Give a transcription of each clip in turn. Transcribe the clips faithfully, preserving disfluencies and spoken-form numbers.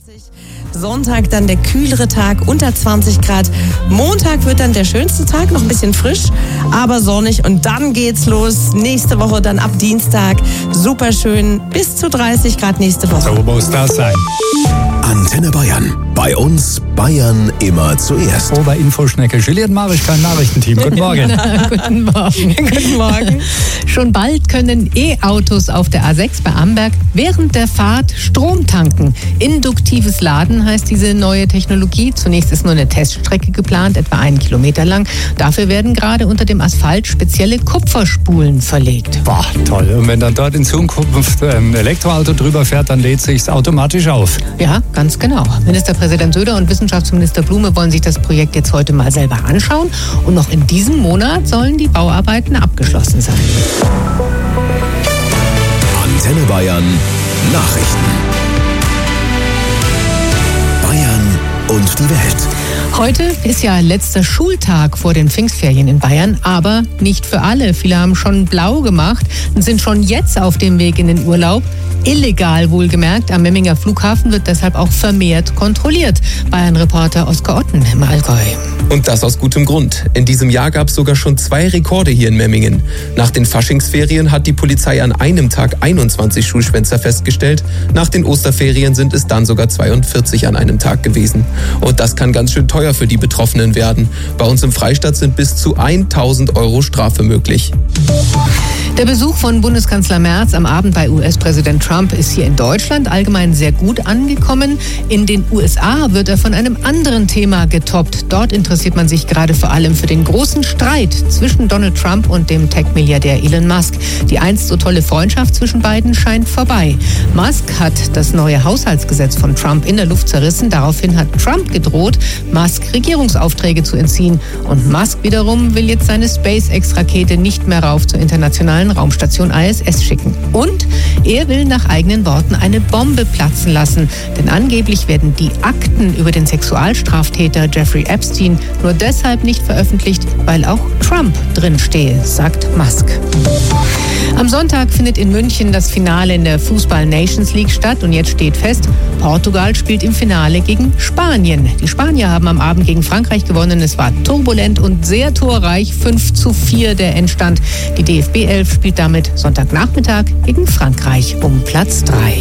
dreiundzwanzig. Sonntag dann der kühlere Tag, unter zwanzig Grad. Montag wird dann der schönste Tag, noch ein bisschen frisch, aber sonnig. Und dann geht's los. Nächste Woche dann ab Dienstag. Super schön, bis zu dreißig Grad nächste Woche. So muss das sein. Antenne Bayern. Bei uns Bayern immer zuerst. Oberinfoschnecke Julian Marischka, Nachrichtenteam. Guten Morgen. Na, guten Morgen. Guten Morgen. Schon bald können E-Autos auf der A sechs bei Amberg während der Fahrt Strom tanken. Induktives Laden heißt diese neue Technologie. Zunächst ist nur eine Teststrecke geplant, etwa einen Kilometer lang. Dafür werden gerade unter dem Asphalt spezielle Kupferspulen verlegt. Boah, toll. Und wenn dann dort in Zukunft ein Elektroauto drüber fährt, dann lädt sich's automatisch auf. Ja, ganz genau. Ministerpräsident Söder und Wissenschaftsminister Blume wollen sich das Projekt jetzt heute mal selber anschauen. Und noch in diesem Monat sollen die Bauarbeiten abgeschlossen sein. Antenne Bayern Nachrichten. Bayern und die Welt. Heute ist ja letzter Schultag vor den Pfingstferien in Bayern, aber nicht für alle. Viele haben schon blau gemacht und sind schon jetzt auf dem Weg in den Urlaub. Illegal wohlgemerkt. Am Memminger Flughafen wird deshalb auch vermehrt kontrolliert. Bayern-Reporter Oskar Otten im Allgäu. Und das aus gutem Grund. In diesem Jahr gab es sogar schon zwei Rekorde hier in Memmingen. Nach den Faschingsferien hat die Polizei an einem Tag einundzwanzig Schulschwänzer festgestellt. Nach den Osterferien sind es dann sogar zweiundvierzig an einem Tag gewesen. Und das kann ganz schön teuer für die Betroffenen werden. Bei uns im Freistaat sind bis zu tausend Euro Strafe möglich. Der Besuch von Bundeskanzler Merz am Abend bei U S-Präsident Trump ist hier in Deutschland allgemein sehr gut angekommen. In den U S A wird er von einem anderen Thema getoppt. Dort interessiert man sich gerade vor allem für den großen Streit zwischen Donald Trump und dem Tech-Milliardär Elon Musk. Die einst so tolle Freundschaft zwischen beiden scheint vorbei. Musk hat das neue Haushaltsgesetz von Trump in der Luft zerrissen. Daraufhin hat Trump gedroht, Musk Regierungsaufträge zu entziehen. Und Musk wiederum will jetzt seine SpaceX-Rakete nicht mehr rauf zur internationalen Raumstation I S S schicken. Und er will nach eigenen Worten eine Bombe platzen lassen. Denn angeblich werden die Akten über den Sexualstraftäter Jeffrey Epstein nur deshalb nicht veröffentlicht, weil auch Trump drin stehe, sagt Musk. Am Sonntag findet in München das Finale in der Fußball-Nations League statt. Und jetzt steht fest, Portugal spielt im Finale gegen Spanien. Die Spanier haben am Abend gegen Frankreich gewonnen. Es war turbulent und sehr torreich. fünf zu vier der Endstand. Die D F B elf spielt damit Sonntagnachmittag gegen Frankreich um Platz drei.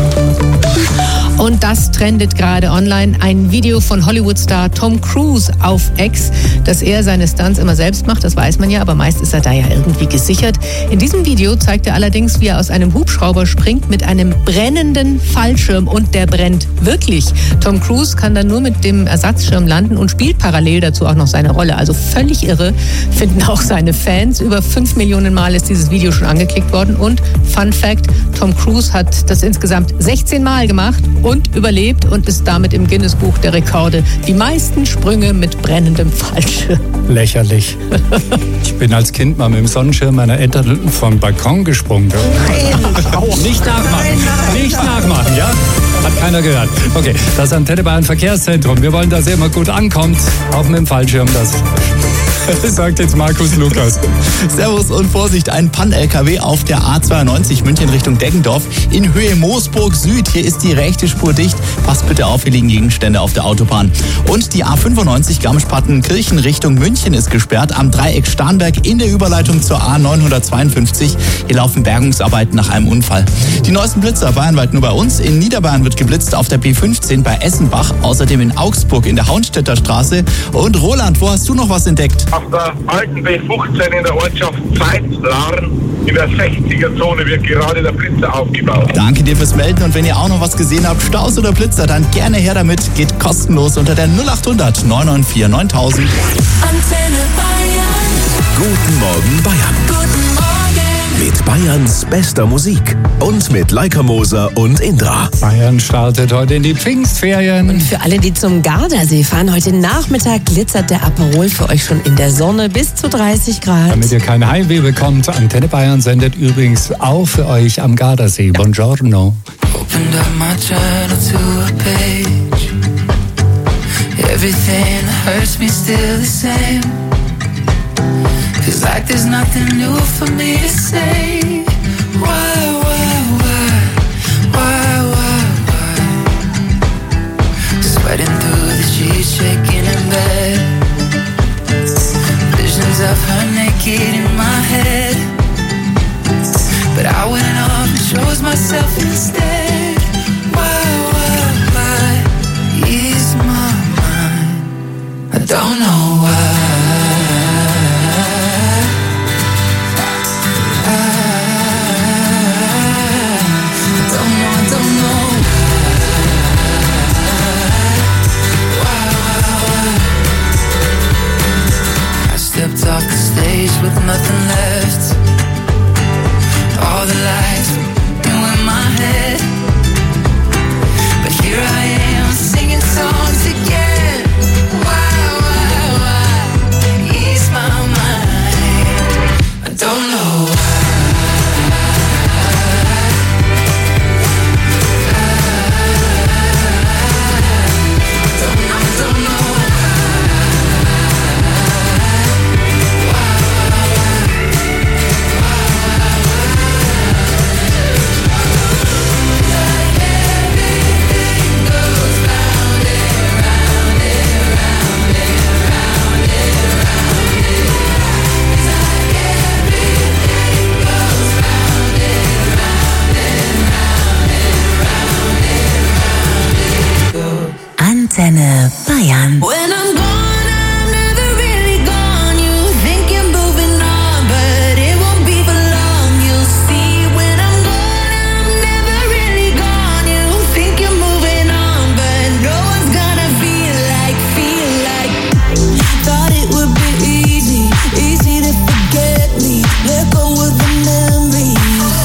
Und das trendet gerade online. Ein Video von Hollywood-Star Tom Cruise auf X, dass er seine Stunts immer selbst macht, das weiß man ja, aber meist ist er da ja irgendwie gesichert. In diesem Video zeigt er allerdings, wie er aus einem Hubschrauber springt mit einem brennenden Fallschirm und der brennt wirklich. Tom Cruise kann dann nur mit dem Ersatzschirm landen und spielt parallel dazu auch noch seine Rolle. Also völlig irre, finden auch seine Fans. Über fünf Millionen Mal ist dieses Video schon angeklickt worden. Und Fun Fact, Tom Cruise hat das insgesamt sechzehn Mal gemacht und überlebt und ist damit im Guinness-Buch der Rekorde die meisten Sprünge mit brennendem Fallschirm. Lächerlich. Ich bin als Kind mal mit dem Sonnenschirm meiner Eltern vom Balkon gesprungen. Nein. Nicht nachmachen. Nein, nein, Nicht nein. nachmachen, ja? Hat keiner gehört. Okay, das Antenne Bayern Verkehrszentrum. Wir wollen, dass ihr immer gut ankommt. Auch mit dem Fallschirm. Das sagt jetzt Markus Lukas. Servus und Vorsicht, ein Pan-L K W auf der A zweiundneunzig München Richtung Deggendorf in Höhe Moosburg Süd. Hier ist die rechte Spur dicht. Passt bitte auf, hier liegen Gegenstände auf der Autobahn. Und die A fünfundneunzig Garmisch-Partenkirchen Richtung München ist gesperrt am Dreieck Starnberg in der Überleitung zur A neunhundertzweiundfünfzig. Hier laufen Bergungsarbeiten nach einem Unfall. Die neuesten Blitzer bayernweit nur bei uns. In Niederbayern wird geblitzt auf der B fünfzehn bei Essenbach, außerdem in Augsburg in der Haunstädter Straße. Und Roland, wo hast du noch was entdeckt? Auf der alten B fünfzehn in der Ortschaft Zeitlarn in der sechziger-Zone wird gerade der Blitzer aufgebaut. Danke dir fürs Melden und wenn ihr auch noch was gesehen habt, Staus oder Blitzer, dann gerne her damit. Geht kostenlos unter der null achthundert neun neun vier neuntausend. Antenne Bayern. Guten Morgen Bayern. Guten Morgen. Mit Bayerns bester Musik. Und mit Leica Moser und Indra. Bayern startet heute in die Pfingstferien. Und für alle, die zum Gardasee fahren, heute Nachmittag glitzert der Aperol für euch schon in der Sonne bis zu dreißig Grad. Damit ihr kein Heimweh bekommt, Antenne Bayern sendet übrigens auch für euch am Gardasee. Buongiorno. Opened up my journal to a page. Everything hurts me still the same. Feels like there's nothing new for me to say. Why, why, why, why, why, why? Antenne Bayern. When I'm gone, I'm never really gone. You think you're moving on, but it won't be for long. You'll see when I'm gone, I'm never really gone. You think you're moving on, but no one's gonna feel like, feel like. Thought it would be easy, easy to forget me. Let go of the memories.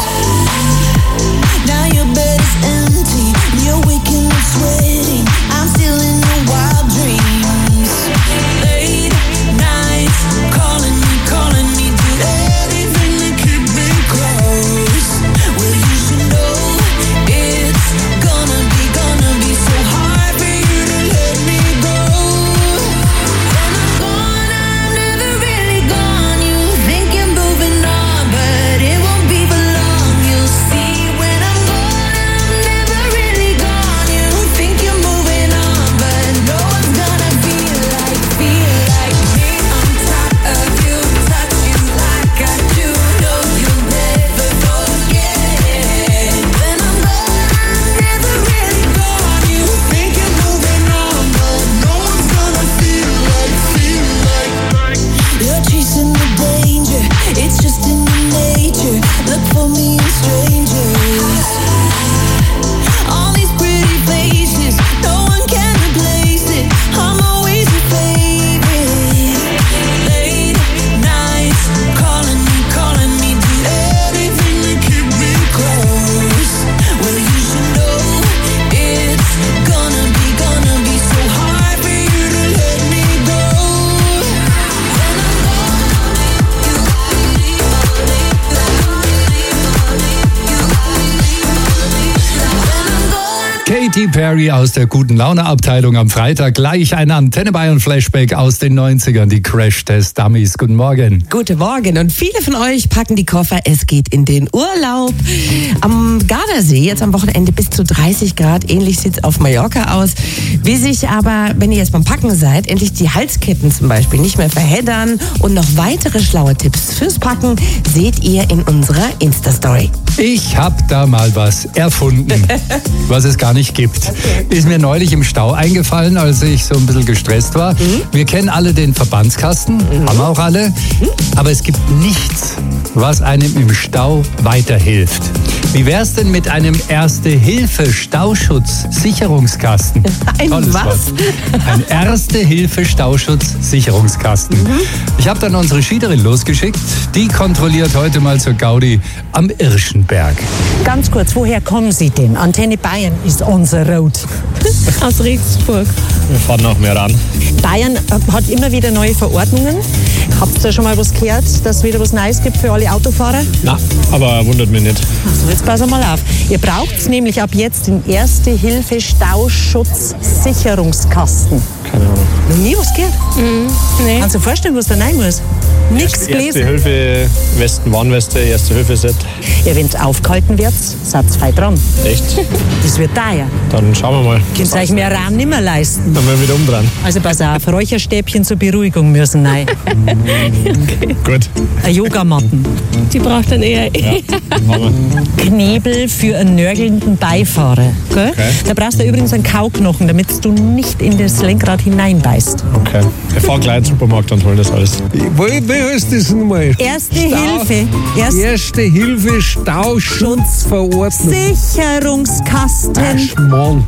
Now your bed is empty, you're waking up sweating. I'm still in your wild dreams. Late nights, calling me, calling me, do anything to keep me close. Well, you should know it's gonna be, gonna be so hard for you to let me go. When I'm gone, I'm never really gone. You think you're moving on, but it won't be for long. You'll see when I'm gone, I'm never really gone. You think you're moving on, but no one's gonna feel like, feel like me. On top of you, touch you like I do. No, you'll never forget. When I'm gone, I'm never really gone. You think you're moving on, but no one's gonna feel like, feel like. You're chasing the danger, it's just in your nature. Look for me in strangers. All these pretty faces, no one can replace it. I'm always your favorite. Late nights, calling me, calling me, do anything to keep me close. Well, you should know it's gonna be, gonna be so hard for you to let me go. When I'm Katy Perry aus der Guten-Laune-Abteilung am Freitag. Gleich ein Antenne Bayern Flashback aus den neunzigern, die Crash-Test-Dummies. Guten Morgen. Guten Morgen und viele von euch packen die Koffer, es geht in den Urlaub. Am Gardasee, jetzt am Wochenende bis zu dreißig Grad, ähnlich sieht es auf Mallorca aus. Wie sich aber, wenn ihr jetzt beim Packen seid, endlich die Halsketten zum Beispiel nicht mehr verheddern und noch weitere schlaue Tipps fürs Packen seht ihr in unserer Insta-Story. Ich hab da mal was erfunden, was es gar nicht gibt. Ist mir neulich im Stau eingefallen, als ich so ein bisschen gestresst war. Mhm. Wir kennen alle den Verbandskasten, mhm. haben auch alle. Mhm. Aber es gibt nichts, was einem im Stau weiterhilft. Wie wär's denn mit einem Erste-Hilfe-Stauschutz-Sicherungskasten? Ein Tolles was? Wort. Ein Erste-Hilfe-Stauschutz-Sicherungskasten. Mhm. Ich habe dann unsere Schiederin losgeschickt. Die kontrolliert heute mal zur Gaudi am Irschenberg. Ganz kurz, woher kommen Sie denn? Antenne Bayern ist unser Road. Aus Regensburg. Wir fahren nach Meran. Bayern hat immer wieder neue Verordnungen. Habt ihr schon mal was gehört, dass es wieder was Neues gibt für alle Autofahrer? Na, aber wundert mich nicht. Also jetzt pass mal auf. Ihr braucht nämlich ab jetzt den Erste-Hilfe-Stausschutz-Sicherungskasten. Keine Ahnung. Noch nie was gehört? Mhm. Nee. Kannst du dir vorstellen, was da rein muss? Nichts gelesen. Erste Hilfe, Westen, Warnweste, Erste Hilfe Set. Ja, wenn es aufgehalten wird, seid ihr fein dran. Echt? Das wird teuer. Dann schauen wir mal. Könnt ihr euch mehr Rahmen nicht mehr leisten. Dann werden wir wieder umdrehen. Also pass auf, Räucherstäbchen zur Beruhigung müssen rein. Okay. Gut. Eine Yogamatten. Die braucht dann eher... Ja, machen wir. Knebel für einen nörgelnden Beifahrer. Gell? Okay. Da brauchst du übrigens einen Kauknochen, damit du nicht in das Lenkrad hineinbeißt. Okay. Wir fahren gleich in den Supermarkt und holen das alles. Wie heißt das nochmal? Erste Hilfe. Erst Erste Hilfe Stauschutzverordnung. Sicherungskasten. Mann.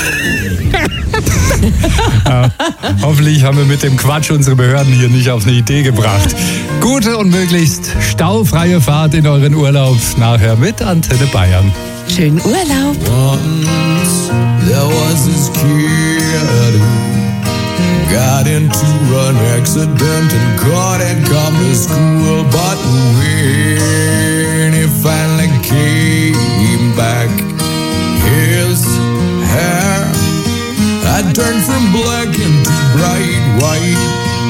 Ja, hoffentlich haben wir mit dem Quatsch unsere Behörden hier nicht auf eine Idee gebracht. Gute und möglichst staufreie Fahrt in euren Urlaub. Nachher mit Antenne Bayern. Schönen Urlaub. Once there was this kid who got into an accident and couldn't come to school. But when he finally came back, his hair had turned from black into bright white.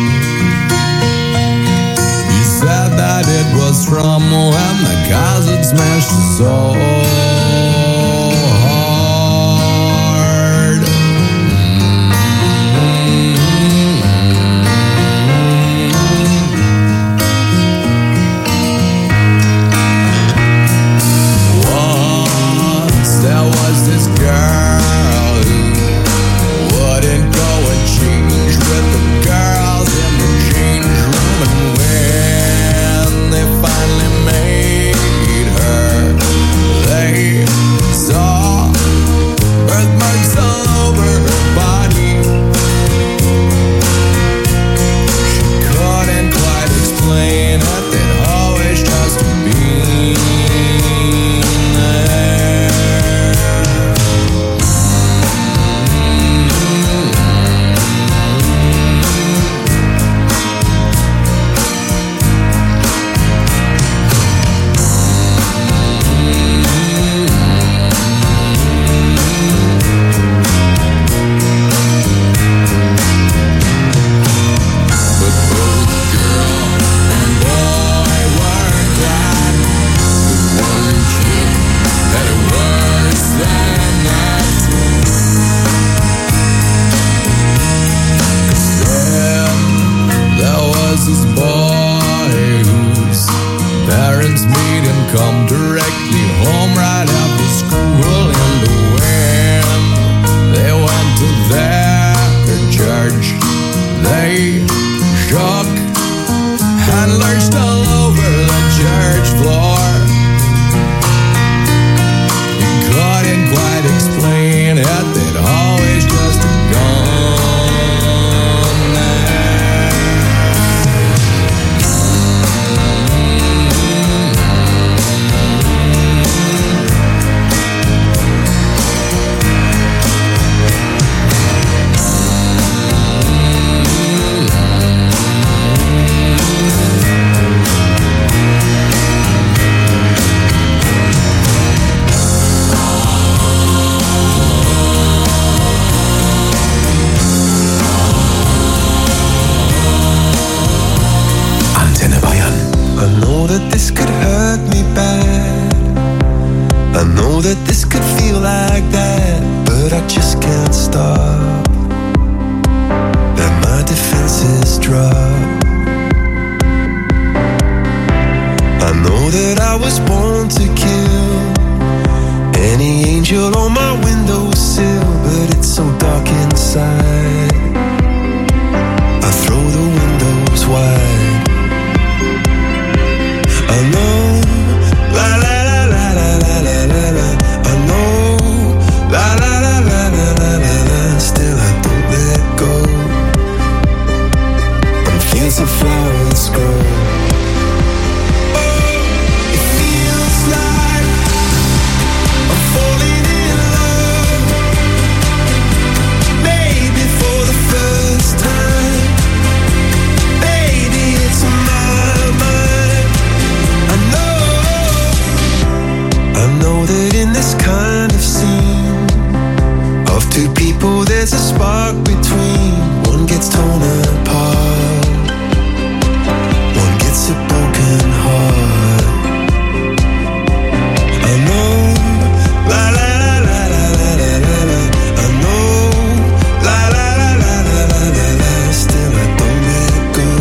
He said that it was from when the cars had smashed his soul. There was this girl who wouldn't stop, that my defenses drop. I know that I was born to kill any angel on my windowsill, but it's so dark inside. I throw the windows wide. Alone, la la la la la la la la la. Alone, la la la la la la la la. Still I don't let go. On fields of flowers grow. Kind of scene of two people, there's a spark between. One gets torn apart, one gets a broken heart. I know, la la la la la la la la. I know, la la la la la la la la. Still I don't let go.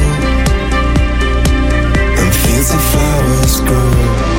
And fields of flowers grow.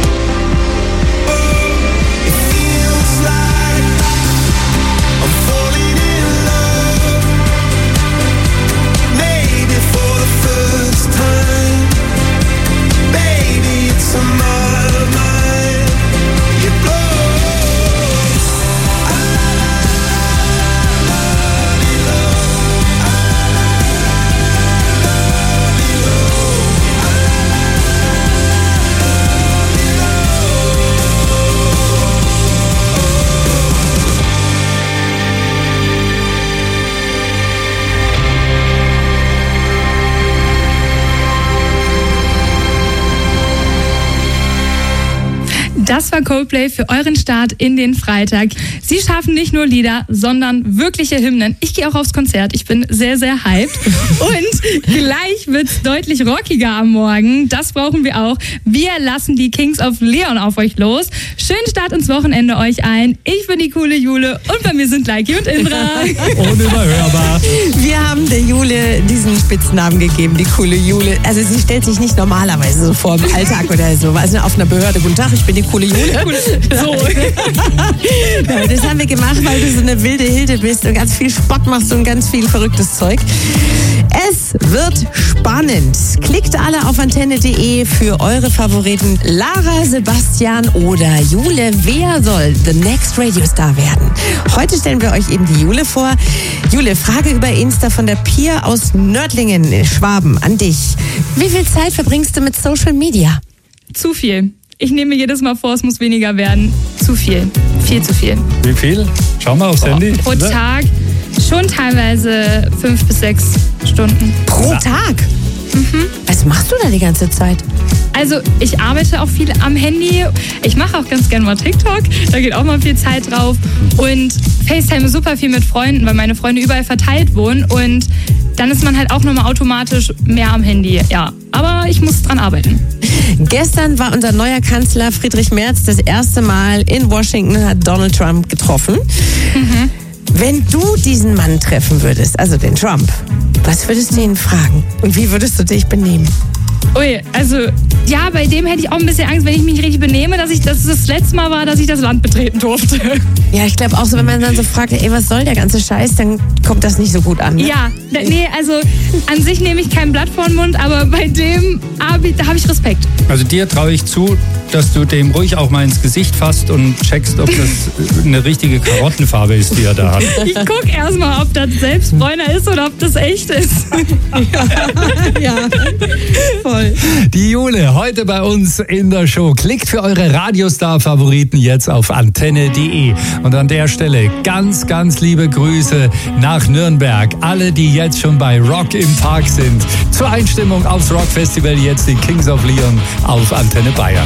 Das war Coldplay für euren Start in den Freitag. Sie schaffen nicht nur Lieder, sondern wirkliche Hymnen. Ich gehe auch aufs Konzert. Ich bin sehr, sehr hyped. Und gleich wird's deutlich rockiger am Morgen. Das brauchen wir auch. Wir lassen die Kings of Leon auf euch los. Schönen Start ins Wochenende euch ein. Ich bin die coole Jule und bei mir sind Leiki und Indra. Unüberhörbar. Wir haben der Jule diesen Spitznamen gegeben, die coole Jule. Also sie stellt sich nicht normalerweise so vor im Alltag oder so. Also auf einer Behörde, guten Tag, ich bin die coole Jule. So. Das haben wir gemacht, weil du so eine wilde Hilde bist und ganz viel Sport machst und ganz viel verrücktes Zeug. Es wird spannend. Klickt alle auf antenne punkt de für eure Favoriten. Lara, Sebastian oder Jule. Wer soll the next Radio Star werden? Heute stellen wir euch eben die Jule vor. Jule, Frage über Insta von der Pia aus Nördlingen, Schwaben, an dich. Wie viel Zeit verbringst du mit Social Media? Zu viel. Ich nehme mir jedes Mal vor, es muss weniger werden. Zu viel. Viel zu viel. Wie viel? Schau mal aufs Handy. Pro Tag schon teilweise fünf bis sechs Stunden. Pro Tag? Mhm. Was machst du da die ganze Zeit? Also ich arbeite auch viel am Handy. Ich mache auch ganz gerne mal TikTok. Da geht auch mal viel Zeit drauf. Und FaceTime super viel mit Freunden, weil meine Freunde überall verteilt wohnen. Und dann ist man halt auch nochmal automatisch mehr am Handy. Ja, aber ich muss dran arbeiten. Gestern war unser neuer Kanzler Friedrich Merz das erste Mal in Washington und hat Donald Trump getroffen. Mhm. Wenn du diesen Mann treffen würdest, also den Trump, was würdest du ihn fragen? Und wie würdest du dich benehmen? Ui, also ja, bei dem hätte ich auch ein bisschen Angst, wenn ich mich richtig benehme, dass ich dass das letzte Mal war, dass ich das Land betreten durfte. Ja, ich glaube auch so, wenn man dann so fragt, ey, was soll der ganze Scheiß, dann kommt das nicht so gut an. Ne? Ja, nee, also an sich nehme ich kein Blatt vor den Mund, aber bei dem, da habe ich Respekt. Also dir traue ich zu, dass du dem ruhig auch mal ins Gesicht fasst und checkst, ob das eine richtige Karottenfarbe ist, die er da hat. Ich gucke erstmal, ob das Selbstbräuner ist oder ob das echt ist. Ja, ja, voll. Die Jule, heute bei uns in der Show. Klickt für eure Radiostar-Favoriten jetzt auf antenne punkt de. Und an der Stelle ganz, ganz liebe Grüße nach Nürnberg. Alle, die jetzt schon bei Rock im Park sind. Zur Einstimmung aufs Rockfestival jetzt die Kings of Leon auf Antenne Bayern.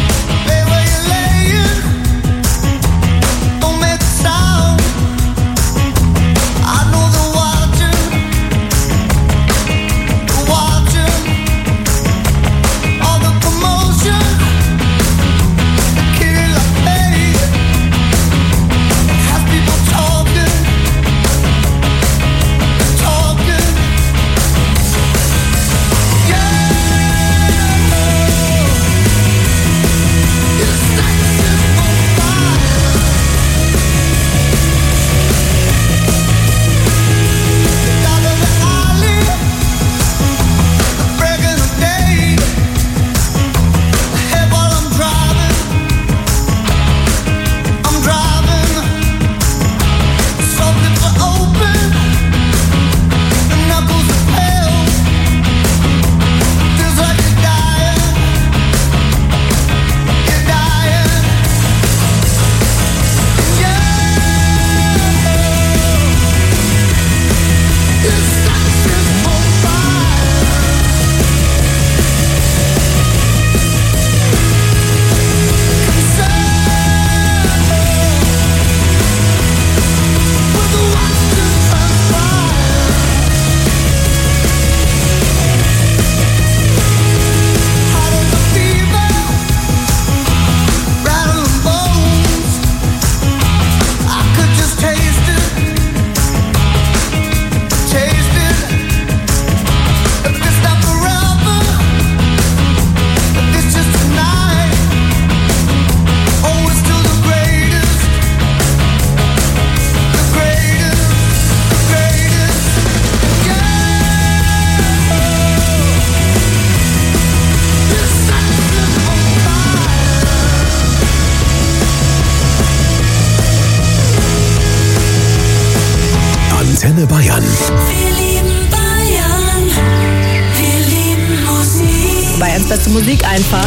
Antenne Bayern. Wir lieben Bayern. Wir lieben Musik. Bayerns beste Musik einfach.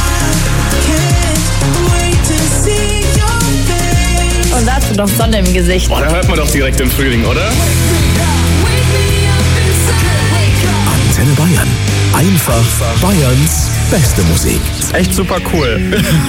Und da hast du doch Sonne im Gesicht. Boah, da hört man doch direkt im Frühling, oder? Antenne Bayern. Einfach Bayerns beste Musik. Ist echt super cool.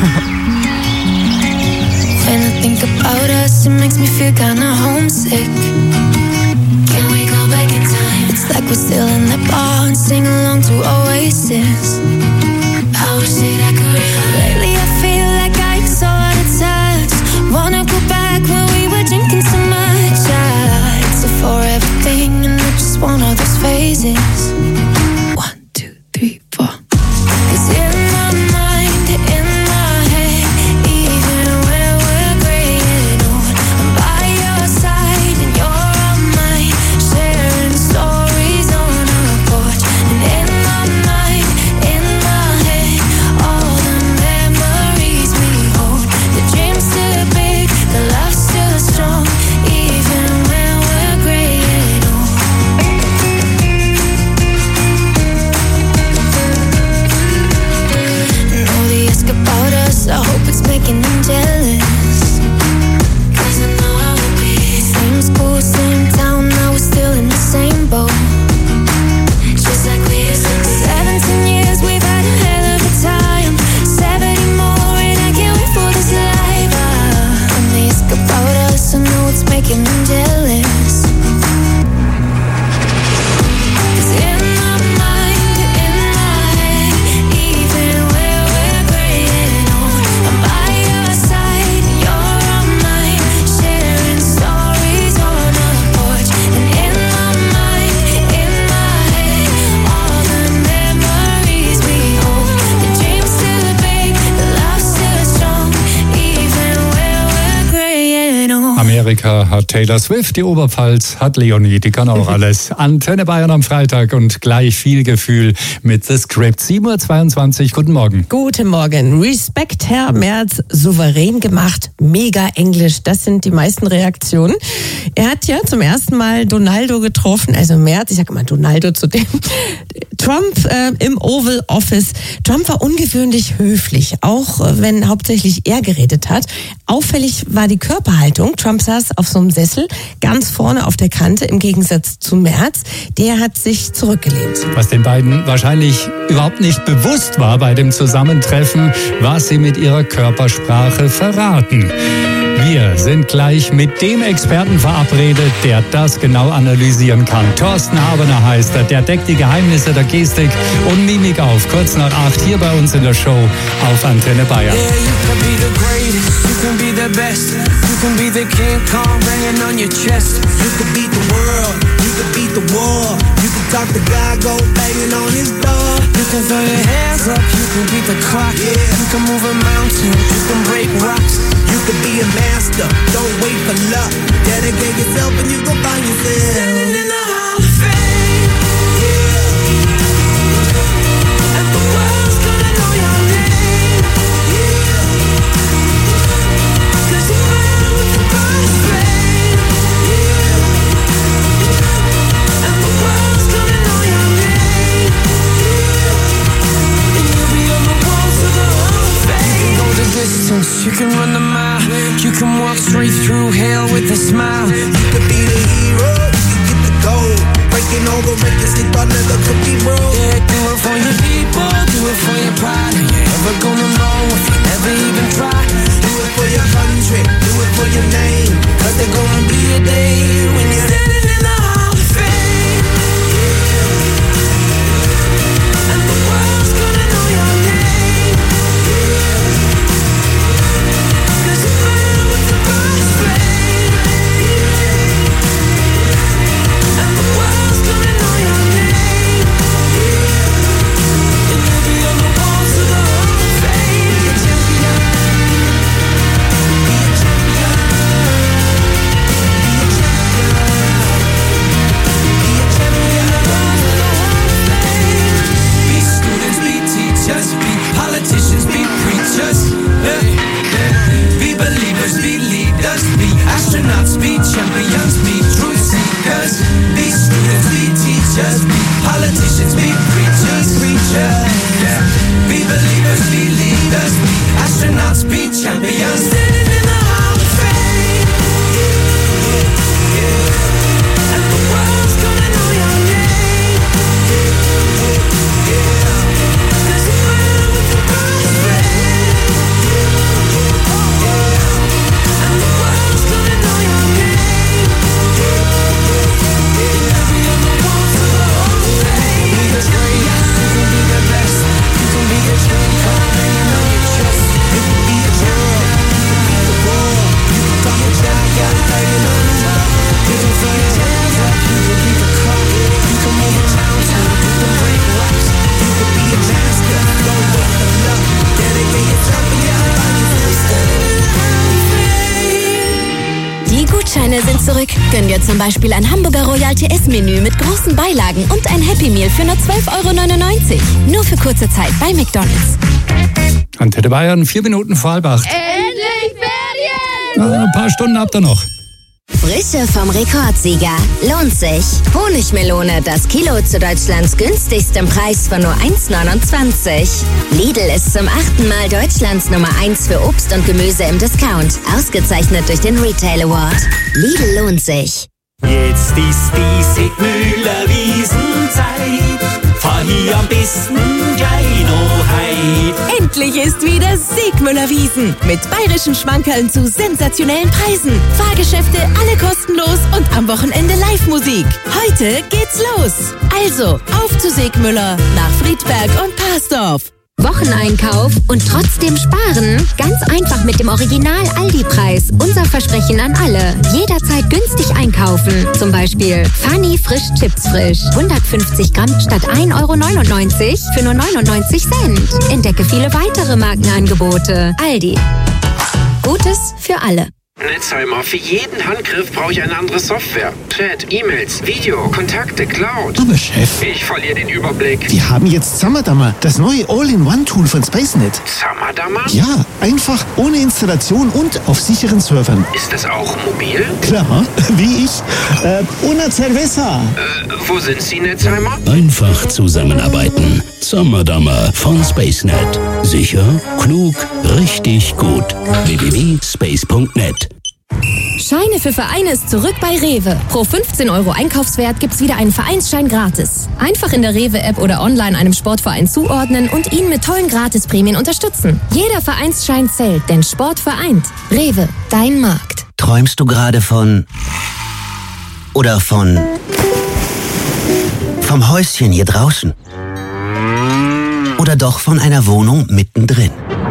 When I think about us, it makes me feel kinda homesick. Can we go back in time? It's like we're still in that bar and sing along to Oasis. I wish that I could. Lately I feel like I'm so out of touch. Wanna go back when we were drinking so much. I, it's a forever thing and I just want all those phases. One, two, three, four. 'Cause in my mind, in my head, even when we're graying old, I'm by your side and you're on mine, sharing stories on our porch. And in my mind, in my head, all the memories we hold. The dream's still big, the love's still strong, even when we're graying old. And all the ask about us, I hope it's making them jealous. 'Cause I know I will be. Same school, same town, now we're still in the same boat. Just like we used to. Seventeen years, we've had a hell of a time. Seventy more, and I can't wait for this life. Ah, when they ask about us, I know it's making them jealous. 'Cause in my mind, in my head, even when we're graying old, I'm by your side, you're on mine, sharing stories on our porch. And in my mind, in my head, all the memories we hold. The dream's still big, the love's still strong, even when we're graying old. Amerika hat Taylor Swift, die Oberpfalz hat Leonie, die kann auch alles. Antenne Bayern am Freitag und gleich viel Gefühl mit The Script. sieben Uhr zweiundzwanzig, guten Morgen. Guten Morgen. Respekt, Herr Merz, souverän gemacht, mega Englisch. Das sind die meisten Reaktionen. Er hat ja zum ersten Mal Donaldo getroffen, also Merz, ich sage immer Donaldo zu dem. Trump äh, im Oval Office. Trump war ungewöhnlich höflich, auch äh, wenn hauptsächlich er geredet hat. Auffällig war die Körperhaltung. Trump saß auf so einem Sessel ganz vorne auf der Kante, im Gegensatz zu Merz. Der hat sich zurückgelehnt. Was den beiden wahrscheinlich überhaupt nicht bewusst war bei dem Zusammentreffen, was sie mit ihrer Körpersprache verraten. Wir sind gleich mit dem Experten verabredet, der das genau analysieren kann. Thorsten Habener heißt er, der deckt die Geheimnisse der Gestik und Mimik auf. Kurz nach acht hier bei uns in der Show auf Antenne Bayern. Yeah, you can be the greatest, you can be the best, you can be the King Kong banging on your chest. You can beat the world, you can beat the war, you can talk to God, go banging on his door. You can throw your hands up, you can beat the clock, Yeah. you can move a mountain, you can break rocks. You can be a master, don't wait for luck. Dedicate yourself and you gon' find yourself Standing in the Hall of Fame, and the world's gonna know your name. 'Cause you're born with the brightest flame, and the world's gonna know your name. And you'll be on the walls of the Hall of Fame. You can go the distance, you can run the mile, you can walk straight through hell with a smile. You can be the hero, you can Hol dir zum Beispiel ein Hamburger Royal T S-Menü mit großen Beilagen und ein Happy Meal für nur zwölf Euro neunundneunzig. Nur für kurze Zeit bei McDonald's. Antenne Bayern, vier Minuten vor halb acht. Endlich Ferien! Ah, ein paar Stunden habt ihr noch. Frische vom Rekordsieger. Lohnt sich. Honigmelone, das Kilo zu Deutschlands günstigstem Preis von nur eins neunundzwanzig. Lidl ist zum achten Mal Deutschlands Nummer eins für Obst und Gemüse im Discount. Ausgezeichnet durch den Retail Award. Lidl lohnt sich. Jetzt ist die Sigmüller Wiesenzeit. Fahr hier am besten gleich noch heim. Endlich ist wieder Sigmüller Wiesen mit bayerischen Schmankerln zu sensationellen Preisen. Fahrgeschäfte, alle kostenlos und am Wochenende Live-Musik. Heute geht's los. Also, auf zu Sigmüller nach Friedberg und Parsdorf. Wocheneinkauf und trotzdem sparen? Ganz einfach mit dem Original-Aldi-Preis. Unser Versprechen an alle. Jederzeit günstig einkaufen. Zum Beispiel Funny Frisch Chips Frisch. hundertfünfzig Gramm statt ein Euro neunundneunzig für nur neunundneunzig Cent. Entdecke viele weitere Markenangebote. Aldi. Gutes für alle. Netzheimer, für jeden Handgriff brauche ich eine andere Software. Chat, E-Mails, Video, Kontakte, Cloud. Aber Chef, Ich verliere den Überblick. wir haben jetzt Zammerdammer, das neue All-in-One-Tool von SpaceNet. Zammerdammer? Ja, einfach, ohne Installation und auf sicheren Servern. Ist das auch mobil? Klar, wie ich. Äh, una cerveza. Äh, wo sind Sie, Netzheimer? Einfach zusammenarbeiten. Zammerdammer von SpaceNet. Sicher, klug, richtig gut. w w w punkt space punkt net. Scheine für Vereine ist zurück bei Rewe. Pro fünfzehn Euro Einkaufswert gibt's wieder einen Vereinsschein gratis. Einfach in der Rewe-App oder online einem Sportverein zuordnen und ihn mit tollen Gratisprämien unterstützen. Jeder Vereinsschein zählt, denn Sport vereint. Rewe, dein Markt. Träumst du gerade von... Oder von... vom Häuschen hier draußen? Oder doch von einer Wohnung mittendrin?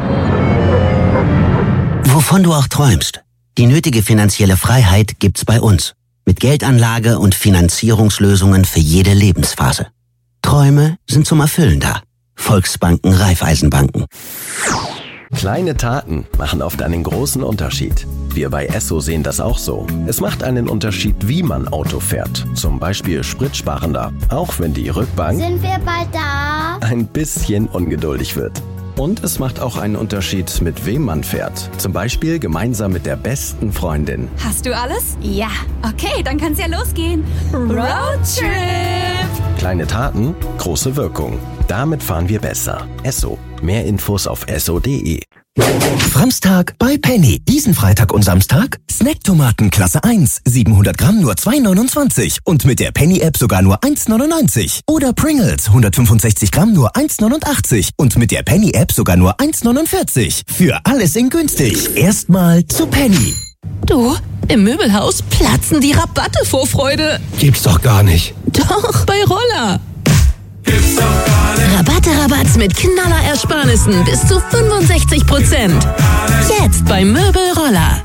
Wovon du auch träumst, die nötige finanzielle Freiheit gibt's bei uns. Mit Geldanlage und Finanzierungslösungen für jede Lebensphase. Träume sind zum Erfüllen da. Volksbanken, Raiffeisenbanken. Kleine Taten machen oft einen großen Unterschied. Wir bei Esso sehen das auch so. Es macht einen Unterschied, wie man Auto fährt. Zum Beispiel spritsparender, auch wenn die Rückbank Sind wir bald da? ein bisschen ungeduldig wird. Und es macht auch einen Unterschied, mit wem man fährt. Zum Beispiel gemeinsam mit der besten Freundin. Hast du alles? Ja. Okay, dann kann's ja losgehen. Roadtrip! Kleine Taten, große Wirkung. Damit fahren wir besser. Esso. Mehr Infos auf esso punkt de. Samstag bei Penny. Diesen Freitag und Samstag Snacktomaten Klasse eins. siebenhundert Gramm nur zwei neunundzwanzig. Und mit der Penny-App sogar nur eins neunundneunzig. Oder Pringles hundertfünfundsechzig Gramm nur eins neunundachtzig. Und mit der Penny-App sogar nur eins neunundvierzig. Für alles in günstig. Erstmal zu Penny. Du, im Möbelhaus platzen die Rabatte vor Freude. Gibt's doch gar nicht. Doch, bei Roller. Rabatte, Rabatt mit Knaller-Ersparnissen bis zu fünfundsechzig Prozent. Jetzt beim Möbelroller.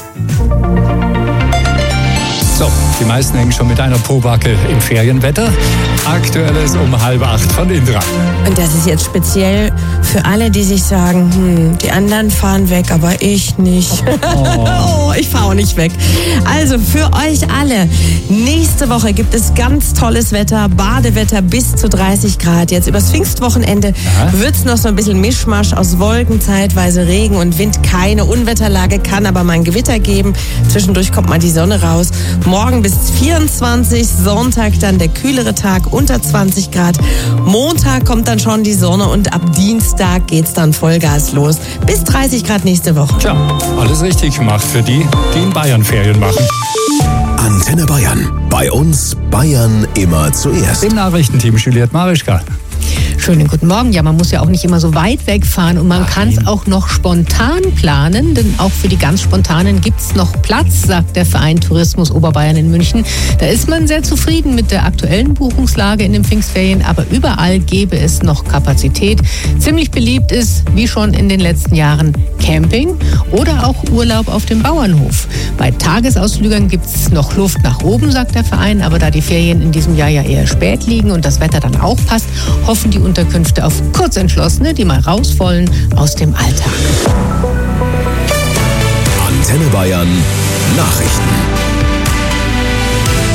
So, die meisten hängen schon mit einer Pobacke im Ferienwetter. Aktuelles um halb acht von Indra. Und das ist jetzt speziell für alle, die sich sagen, hm, die anderen fahren weg, aber ich nicht. Oh. Oh, ich fahre auch nicht weg. Also für euch alle, nächste Woche gibt es ganz tolles Wetter, Badewetter bis zu dreißig Grad. Jetzt übers Pfingstwochenende wird es noch so ein bisschen Mischmasch aus Wolken, zeitweise Regen und Wind. Keine Unwetterlage, kann aber mal ein Gewitter geben. Zwischendurch kommt mal die Sonne raus. Morgen bis vierundzwanzig, Sonntag dann der kühlere Tag unter zwanzig Grad. Montag kommt dann schon die Sonne und ab Dienstag geht's dann Vollgas los. Bis dreißig Grad nächste Woche. Tja, alles richtig gemacht für die, die in Bayern Ferien machen. Antenne Bayern. Bei uns Bayern immer zuerst. Im Nachrichtenteam Juliette Marischka. Schönen guten Morgen. Ja, man muss ja auch nicht immer so weit wegfahren und man kann es auch noch spontan planen, denn auch für die ganz Spontanen gibt es noch Platz, sagt der Verein Tourismus Oberbayern in München. Da ist man sehr zufrieden mit der aktuellen Buchungslage in den Pfingstferien, aber überall gäbe es noch Kapazität. Ziemlich beliebt ist, wie schon in den letzten Jahren, Camping oder auch Urlaub auf dem Bauernhof. Bei Tagesausflügern gibt es noch Luft nach oben, sagt der Verein, aber da die Ferien in diesem Jahr ja eher spät liegen und das Wetter dann auch passt, hoffen die Unterkünfte auf Kurzentschlossene, die mal raus wollen aus dem Alltag. Antenne Bayern Nachrichten.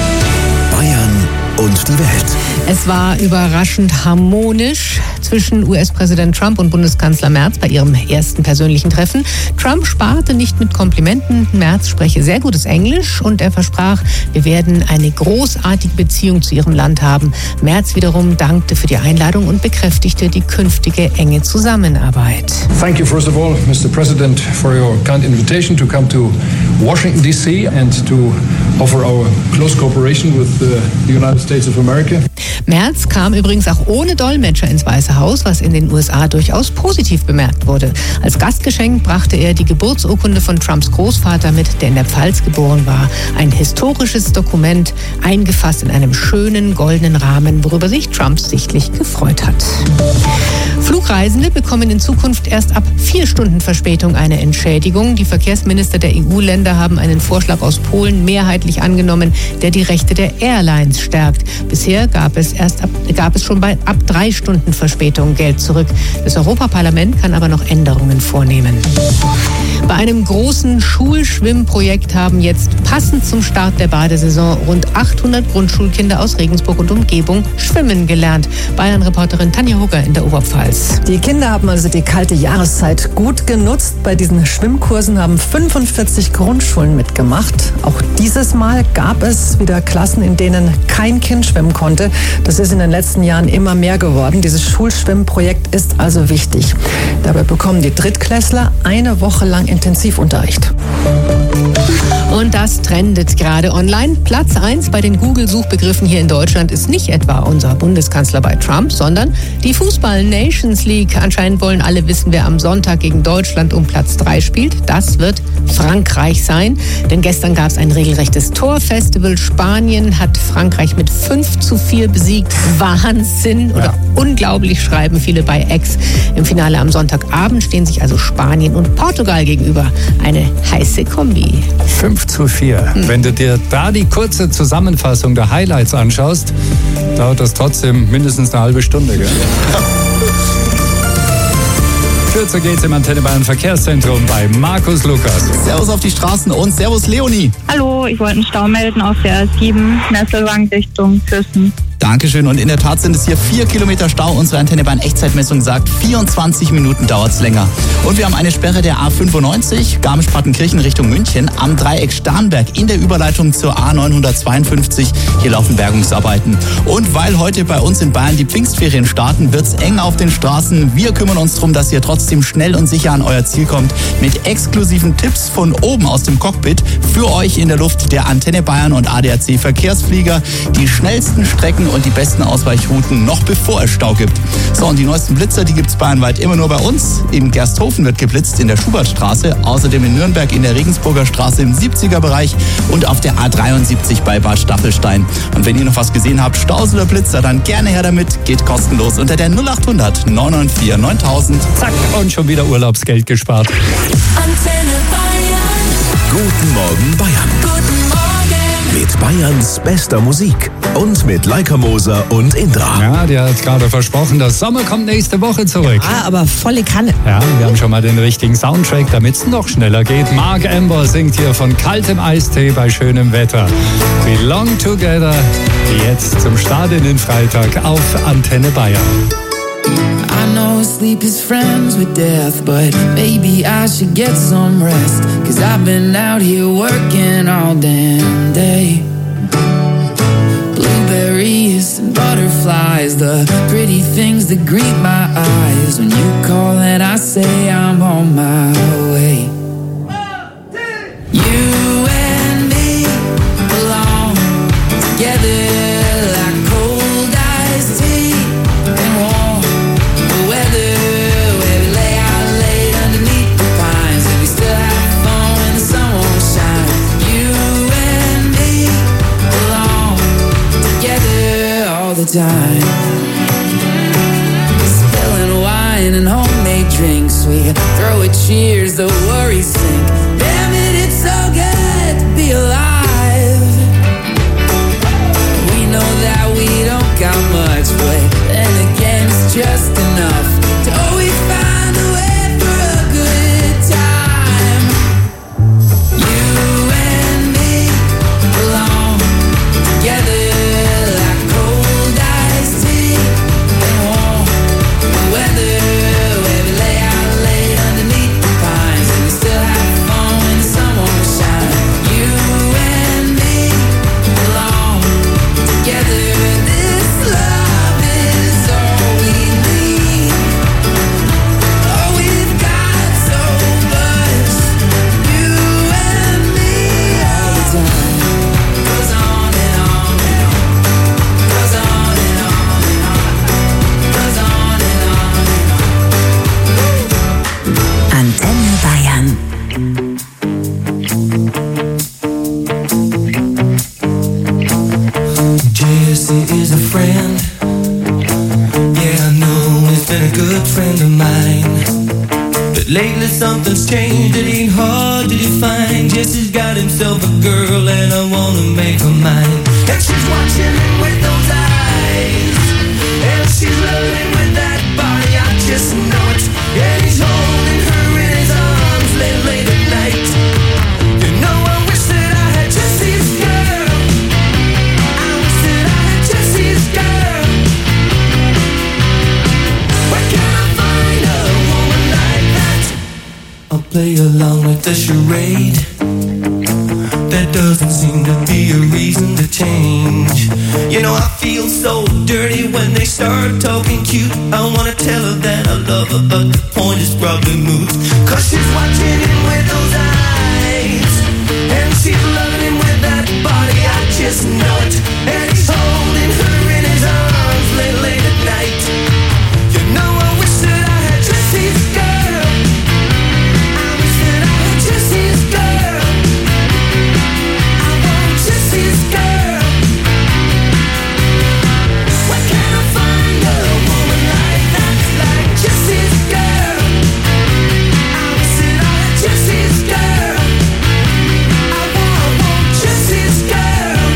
die Welt. Es war überraschend harmonisch zwischen U S-Präsident Trump und Bundeskanzler Merz bei ihrem ersten persönlichen Treffen. Trump sparte nicht mit Komplimenten. Merz spreche sehr gutes Englisch und er versprach, wir werden eine großartige Beziehung zu ihrem Land haben. Merz wiederum dankte für die Einladung und bekräftigte die künftige enge Zusammenarbeit. Thank you first of all, Mister President, for your kind invitation to come to Washington D C and to offer our close cooperation with the United States of America. Merz kam übrigens auch ohne Dolmetscher ins Weiße Haus, was in den U S A durchaus positiv bemerkt wurde. Als Gastgeschenk brachte er die Geburtsurkunde von Trumps Großvater mit, der in der Pfalz geboren war. Ein historisches Dokument, eingefasst in einem schönen goldenen Rahmen, worüber sich Trump sichtlich gefreut hat. Flugreisende bekommen in Zukunft erst ab vier Stunden Verspätung eine Entschädigung. Die Verkehrsminister der E U-Länder haben einen Vorschlag aus Polen mehrheitlich angenommen, der die Rechte der Airlines stärkt. Bisher gab es erst ab, gab es schon bei ab drei Stunden Verspätung Geld zurück. Das Europaparlament kann aber noch Änderungen vornehmen. Bei einem großen Schulschwimmprojekt haben jetzt passend zum Start der Badesaison rund achthundert Grundschulkinder aus Regensburg und Umgebung schwimmen gelernt. Bayern-Reporterin Tanja Hugger in der Oberpfalz. Die Kinder haben also die kalte Jahreszeit gut genutzt. Bei diesen Schwimmkursen haben fünfundvierzig Grundschulen mitgemacht. Auch dieses Mal gab es wieder Klassen, in denen kein Kind schwimmen konnte. Das ist in den letzten Jahren immer mehr geworden. Dieses Schulschwimmprojekt ist also wichtig. Dabei bekommen die Drittklässler eine Woche lang Intensivunterricht. Und das trendet gerade online. Platz eins bei den Google-Suchbegriffen hier in Deutschland ist nicht etwa unser Bundeskanzler bei Trump, sondern die Fußball-Nations League. Anscheinend wollen alle wissen, wer am Sonntag gegen Deutschland um Platz drei spielt. Das wird Frankreich sein. Denn gestern gab es ein regelrechtes Torfestival. Spanien hat Frankreich mit fünf zu vier besiegt. Wahnsinn oder ja. Unglaublich, schreiben viele bei X. Im Finale am Sonntagabend stehen sich also Spanien und Portugal gegenüber. Eine heiße Kombi. fünf zu vier. Hm. Wenn du dir da die kurze Zusammenfassung der Highlights anschaust, dauert das trotzdem mindestens eine halbe Stunde. Gell? Kürzer geht's im Antenne Bayern Verkehrszentrum bei Markus Lukas. Servus auf die Straßen und Servus Leonie. Hallo, ich wollte einen Stau melden auf der A sieben, Nesselwang Richtung Füssen. Dankeschön. Und in der Tat sind es hier vier Kilometer Stau. Unsere Antenne Bayern Echtzeitmessung sagt, vierundzwanzig Minuten dauert es länger. Und wir haben eine Sperre der A fünfundneunzig, Garmisch-Partenkirchen Richtung München, am Dreieck Starnberg in der Überleitung zur A neunhundertzweiundfünfzig. Hier laufen Bergungsarbeiten. Und weil heute bei uns in Bayern die Pfingstferien starten, wird es eng auf den Straßen. Wir kümmern uns darum, dass ihr trotzdem schnell und sicher an euer Ziel kommt. Mit exklusiven Tipps von oben aus dem Cockpit. Für euch in der Luft der Antenne Bayern und A D A C Verkehrsflieger. Die schnellsten Strecken und die besten Ausweichrouten, noch bevor es Stau gibt. So, und die neuesten Blitzer, die gibt es bayernweit immer nur bei uns. In Gersthofen wird geblitzt in der Schubertstraße, außerdem in Nürnberg in der Regensburger Straße im siebziger Bereich und auf der A dreiundsiebzig bei Bad Staffelstein. Und wenn ihr noch was gesehen habt, Staus oder Blitzer, dann gerne her damit. Geht kostenlos unter der null achthundert neun neun vier neuntausend. Zack, und schon wieder Urlaubsgeld gespart. Antenne Bayern. Guten Morgen Bayern. Guten Morgen. Mit Bayerns bester Musik und mit Leica Moser und Indra. Ja, die hat gerade versprochen, der Sommer kommt nächste Woche zurück. Ja, aber volle Kanne. Ja, wir haben schon mal den richtigen Soundtrack, damit es noch schneller geht. Mark Amber singt hier von kaltem Eistee bei schönem Wetter. Belong Together, jetzt zum Start in den Freitag auf Antenne Bayern. I know sleep is friends with death, but maybe I should get some rest. Cause I've been out here working all damn day. Blueberries and butterflies, the pretty things that greet my eyes. When you call and I say I'm on my way. You and me belong together. Time. Spilling wine and homemade drinks, we throw a cheers, the worries sink. Damn it, it's so good to be alive. We know that we don't got much, but then again it's just enough to always find a way for a good time. You and me belong together like cold good friend of mine. But lately something's changed, it ain't hard to define. Jesse's got himself a girl and I wanna make her mine. And she's watching him with those eyes, and she's loving with that body, I just know it. And he's holding her in his arms late, late at night. You know I wish that I had Jesse's girl. I wish that I had Jesse's girl. Where can I find a woman like that? I'll play along with the charade. There doesn't seem to be a reason to change. You know I feel so dirty when they start talking cute. I wanna tell her that I love her, but the point is probably moot. Cause she's watching him with those eyes, and she's loving him with that body, I just know it. And he's holding her in his arms late, late at night. You know I wish that I had Jesse's girl. I wish that I had Jesse's girl. I want Jesse's girl. Where can I find a woman like that, like Jesse's girl? I wish that I had Jesse's girl. I want, I want Jesse's girl.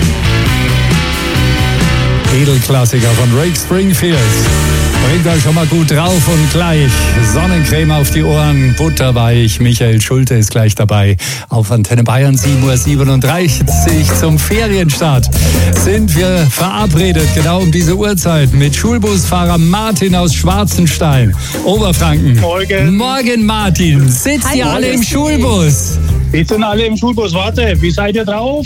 Edelklassiker von Rick Springfield. Bringt euch schon mal gut drauf und gleich Sonnencreme auf die Ohren, butterweich. Michael Schulte ist gleich dabei. Auf Antenne Bayern sieben Uhr siebenunddreißig zum Ferienstart sind wir verabredet, genau um diese Uhrzeit, mit Schulbusfahrer Martin aus Schwarzenstein, Oberfranken. Morgen. Morgen, Martin. Sitzt Hi, ihr alle morgen. im Schulbus? Wir sind alle im Schulbus. Warte, wie seid ihr drauf?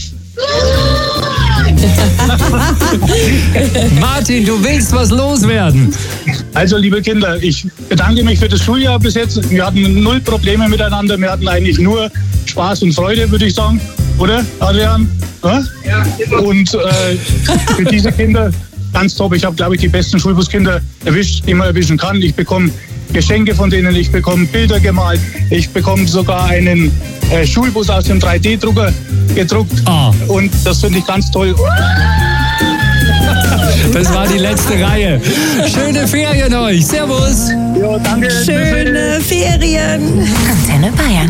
Martin, du willst was loswerden. Also, liebe Kinder, ich bedanke mich für das Schuljahr bis jetzt. Wir hatten null Probleme miteinander. Wir hatten eigentlich nur Spaß und Freude, würde ich sagen. Oder, Adrian? Ja. Und äh, für diese Kinder ganz top. Ich habe, glaube ich, die besten Schulbuskinder erwischt, die man erwischen kann. Ich bekomme Geschenke von denen, ich bekomme Bilder gemalt. Ich bekomme sogar einen äh, Schulbus aus dem drei D Drucker gedruckt. Oh. Und das finde ich ganz toll. Das war die letzte Reihe. Schöne Ferien euch. Servus. Ja, danke. Schöne Ferien. Antenne Bayern.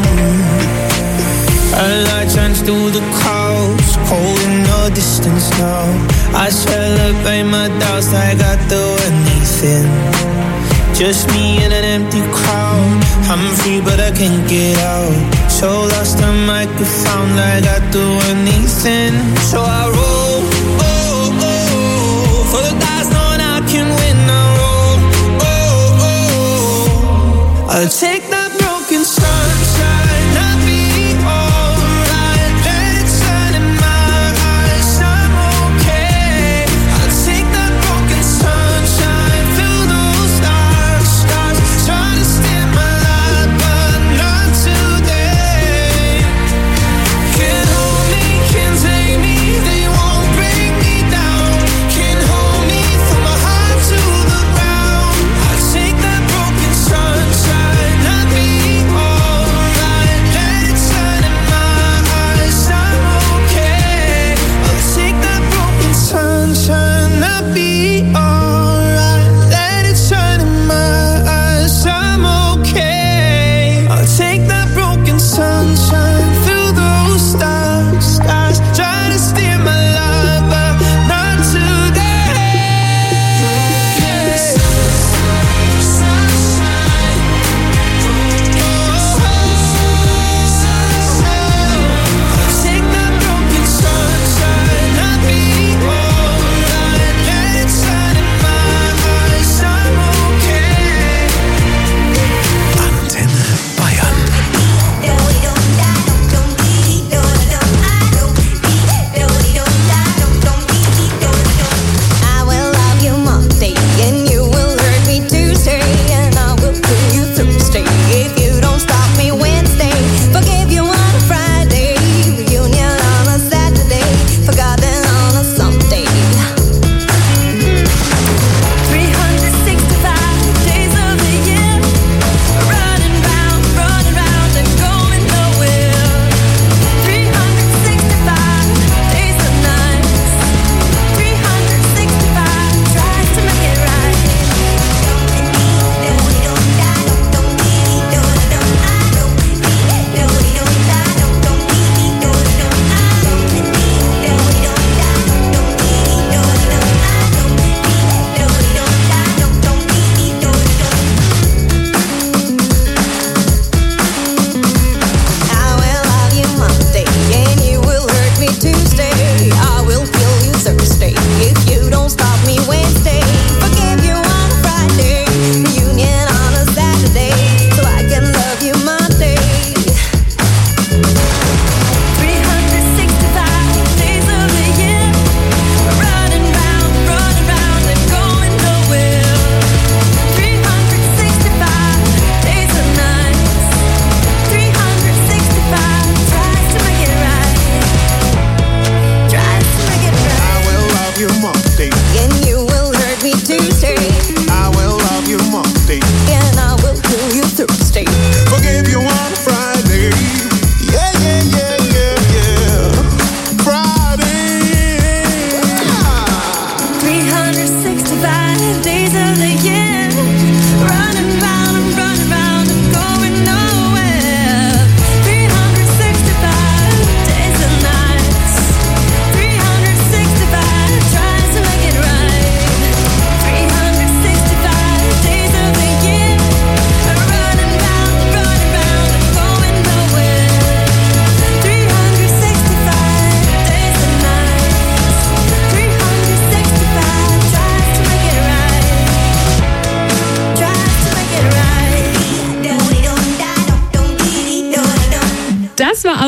A light shines through the clouds, cold in the distance now. I celebrate my doubts like I do anything. Just me in an empty crowd. I'm free but I can't get out. So lost I might be found like I do anything. So I roll, oh, oh, for the dice knowing I can win. I roll, oh, oh, I'll take that broken sunshine. I'll be alright. Let it shine in my eyes. I'm okay. I'll take that broken sunshine. Fill those stars, stars. Try to steal my light, but not today. Can't hold me, can't take me. They won't break me down. Can't hold me from my heart to the ground. I'll take that broken sunshine. I'll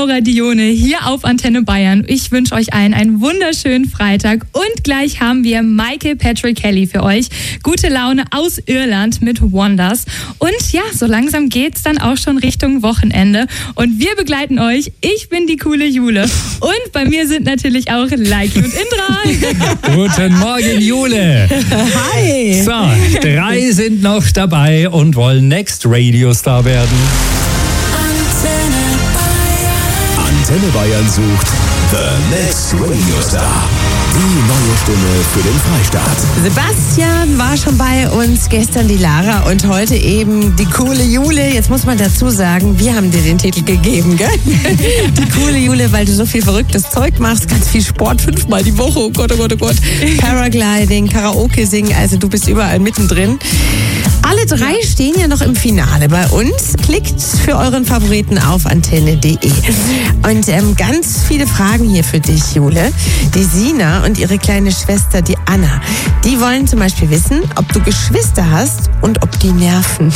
Laura Dione hier auf Antenne Bayern. Ich wünsche euch allen einen wunderschönen Freitag und gleich haben wir Michael Patrick Kelly für euch. Gute Laune aus Irland mit Wonders. Und ja, so langsam geht's dann auch schon Richtung Wochenende und wir begleiten euch. Ich bin die coole Jule und bei mir sind natürlich auch Leiki und Indra. Guten Morgen, Jule. Hi. So, drei sind noch dabei und wollen Next Radio Star werden. Antenne Bayern sucht The Next Radio Star. Die neue Stimme für den Freistaat. Sebastian war schon bei uns, gestern die Lara und heute eben die coole Jule. Jetzt muss man dazu sagen, wir haben dir den Titel gegeben, gell? Die coole Jule, weil du so viel verrücktes Zeug machst, ganz viel Sport, fünfmal die Woche, oh Gott, oh Gott, oh Gott. Paragliding, Karaoke singen, also du bist überall mittendrin. Alle drei stehen ja noch im Finale bei uns. Klickt für euren Favoriten auf antenne punkt de. Und ähm, ganz viele Fragen hier für dich, Jule. Die Sina und ihre kleine Schwester, die Anna, die wollen zum Beispiel wissen, ob du Geschwister hast und ob die nerven.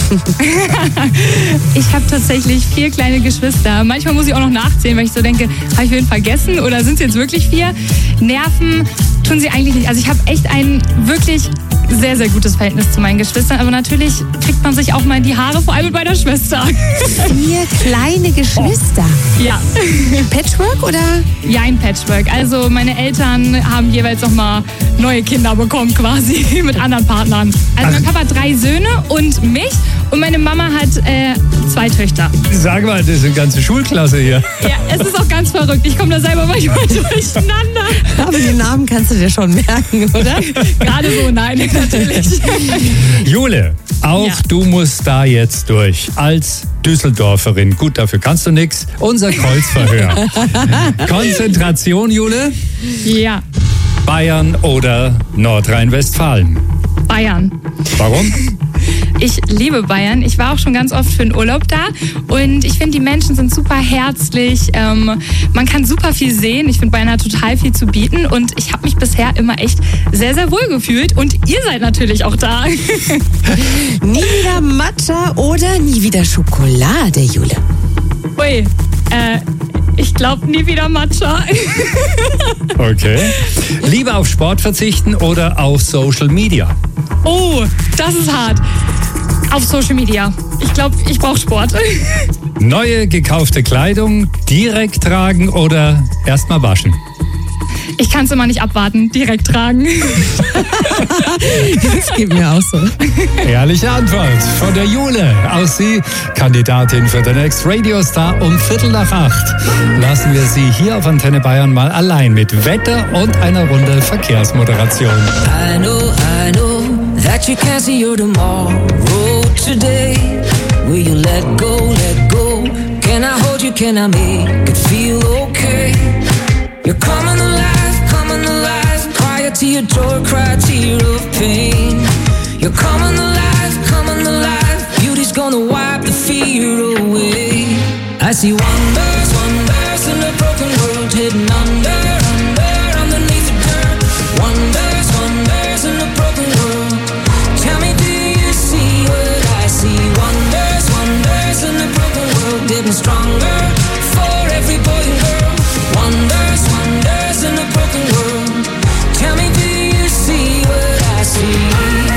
Ich habe tatsächlich vier kleine Geschwister. Manchmal muss ich auch noch nachzählen, weil ich so denke, habe ich wen vergessen oder sind es jetzt wirklich vier? Nerven tun sie eigentlich nicht. Also ich habe echt ein wirklich sehr, sehr gutes Verhältnis zu meinen Geschwistern, aber natürlich kriegt man sich auch mal in die Haare, vor allem mit meiner Schwester. Vier kleine Geschwister? Oh. Ja. Patchwork oder? Ja, ein Patchwork. Also meine Eltern haben jeweils noch mal neue Kinder bekommen quasi mit anderen Partnern. Also mein Papa hat drei Söhne und mich und meine Mama hat äh, zwei Töchter. Sag mal, das ist eine ganze Schulklasse hier. Ja, es ist auch ganz verrückt. Ich komme da selber manchmal durcheinander. Aber die Namen kannst du dir schon merken, oder? Gerade so, nein, natürlich. Jule, auch Ja. du musst da jetzt durch. Als Düsseldorferin. Gut, dafür kannst du nichts. Unser Kreuzverhör. Konzentration, Jule. Ja, Bayern oder Nordrhein-Westfalen? Bayern. Warum? Ich liebe Bayern. Ich war auch schon ganz oft für den Urlaub da und ich finde, die Menschen sind super herzlich. Ähm, man kann super viel sehen. Ich finde, Bayern hat total viel zu bieten und ich habe mich bisher immer echt sehr, sehr wohl gefühlt und ihr seid natürlich auch da. Nie wieder Matcha oder nie wieder Schokolade, Jule? Ui, äh, ich glaube nie wieder Matcha. Okay. Lieber auf Sport verzichten oder auf Social Media? Oh, das ist hart. Auf Social Media. Ich glaube, ich brauche Sport. Neue gekaufte Kleidung direkt tragen oder erstmal waschen? Ich kann es immer nicht abwarten. Direkt tragen. Das geht mir auch so. Ehrliche Antwort von der Jule. Aus sie, Kandidatin für The Next Radio Star um Viertel nach acht. Lassen wir sie hier auf Antenne Bayern mal allein mit Wetter und einer Runde Verkehrsmoderation. I know, I know that you can't see your tomorrow today. Will you let go, let go? Can I hold you, can I make it feel okay? You're coming alive, coming alive. Cry a tear, joy, cry a tear of pain. You're coming alive, coming alive. Beauty's gonna wipe the fear away. I see wonders, wonders in a broken world hidden under, under, underneath the dirt. Wonders, wonders in a broken world. Tell me, do you see what I see? Wonders, wonders in a broken world getting stronger for every boy and girl. Wonders, wonders in a broken world. Tell me, do you see what I see?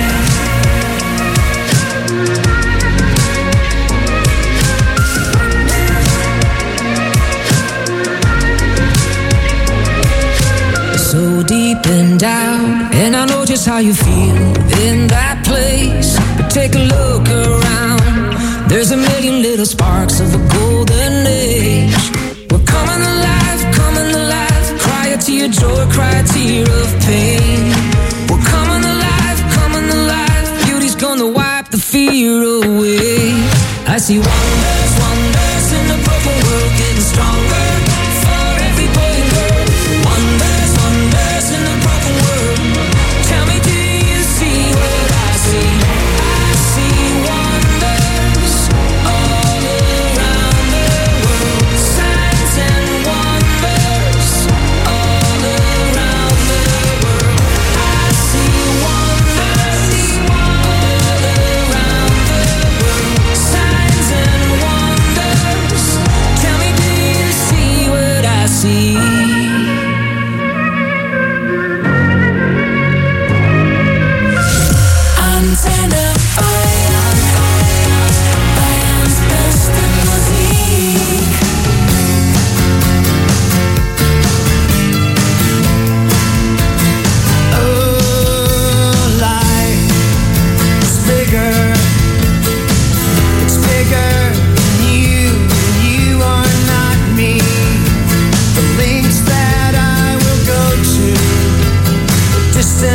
So deep and down, and I know just how you feel in that place. But take a look around. There's a million little sparks of a golden age. We're coming alive, coming alive. Cry a tear, joy, cry a tear of pain. We're coming alive, coming alive. Beauty's gonna wipe the fear away. I see wonders, wonders in a broken world getting stronger for every boy and girl. Wonders, wonders in a broken world. Tell me, do you see what I see? I see wonders all around the world. Signs and wonders all around the world. I see wonders all around the world. Signs and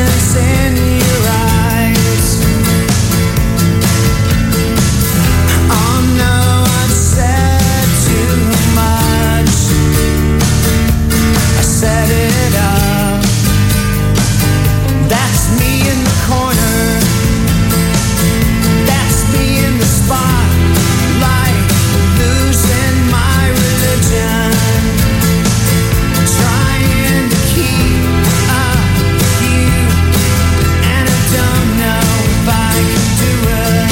innocence in your eyes. Oh no, I've said too much. I set it up. That's me in the corner. That's me in the spotlight, losing my religion. Trying to keep up with you, and I don't know if I can do it.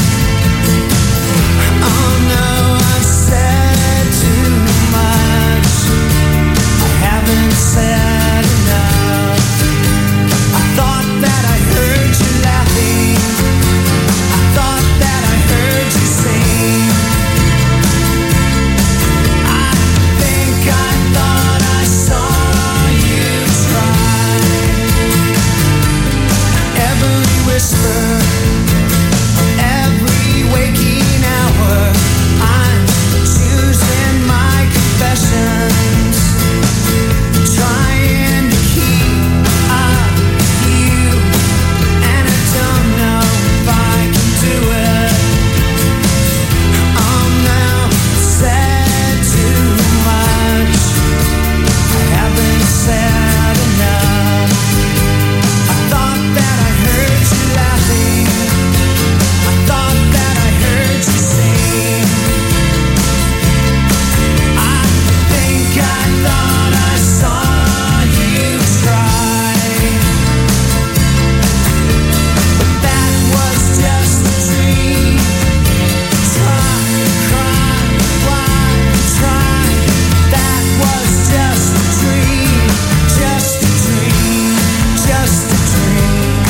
Oh no, I've said too much. I haven't said enough. I thought that I heard you laughing. I thought that I heard you sing. I think I thought I saw you try. Every whisper, every waking hour, I'm choosing my confessions. Trying to keep up with you, and I don't know if I can do it. Oh no, said too much. I haven't said enough. I thought that I heard you laughing. I thought that I heard you sing. I think I thought I saw you try. But that was just a dream. Try, cry, why try? That was just a dream. Just a dream. Just a dream.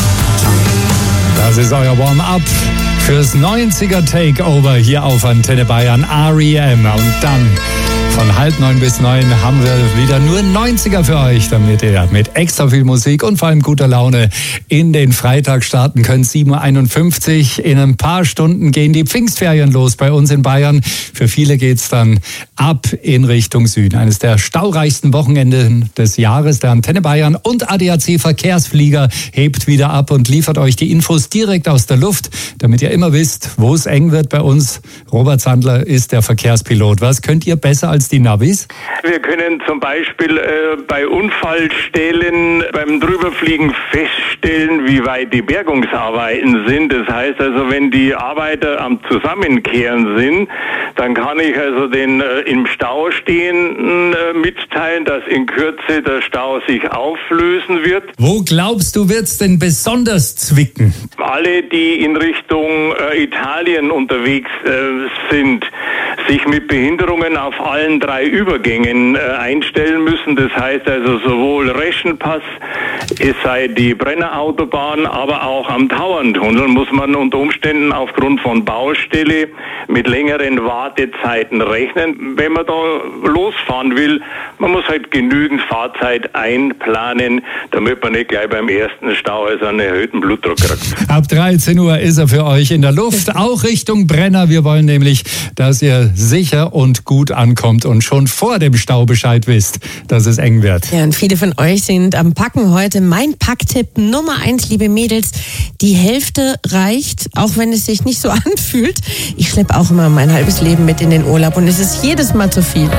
Das ist euer Warm-up fürs neunziger Takeover hier auf Antenne Bayern, R E M. Und dann von halb neun bis neun haben wir wieder nur neunziger für euch, damit ihr mit extra viel Musik und vor allem guter Laune in den Freitag starten könnt. sieben Uhr einundfünfzig. In ein paar Stunden gehen die Pfingstferien los bei uns in Bayern. Für viele geht's dann ab in Richtung Süden. Eines der staureichsten Wochenenden des Jahres. Der Antenne Bayern und A D A C Verkehrsflieger hebt wieder ab und liefert euch die Infos direkt aus der Luft, damit ihr immer wisst, wo es eng wird bei uns. Robert Sandler ist der Verkehrspilot. Was könnt ihr besser als die Navis? Wir können zum Beispiel äh, bei Unfallstellen beim Drüberfliegen feststellen, wie weit die Bergungsarbeiten sind. Das heißt also, wenn die Arbeiter am Zusammenkehren sind, dann kann ich also den äh, im Stau Stehenden äh, mitteilen, dass in Kürze der Stau sich auflösen wird. Wo glaubst du, wird's denn besonders zwicken? Alle, die in Richtung äh, Italien unterwegs äh, sind, sich mit Behinderungen auf allen drei Übergängen äh, einstellen müssen. Das heißt also sowohl Reschenpass, es sei die Brennerautobahn, aber auch am Tauerntunnel muss man unter Umständen aufgrund von Baustelle mit längeren Wartezeiten rechnen. Wenn man da losfahren will, man muss halt genügend Fahrzeit einplanen, damit man nicht gleich beim ersten Stau also einen erhöhten Blutdruck kriegt. Ab dreizehn Uhr ist er für euch in der Luft, auch Richtung Brenner. Wir wollen nämlich, dass ihr sicher und gut ankommt und schon vor dem Stau Bescheid wisst, dass es eng wird. Ja, und viele von euch sind am Packen heute. Mein Packtipp Nummer eins, liebe Mädels, die Hälfte reicht, auch wenn es sich nicht so anfühlt. Ich schleppe auch immer mein halbes Leben mit in den Urlaub und es ist jedes Mal zu viel.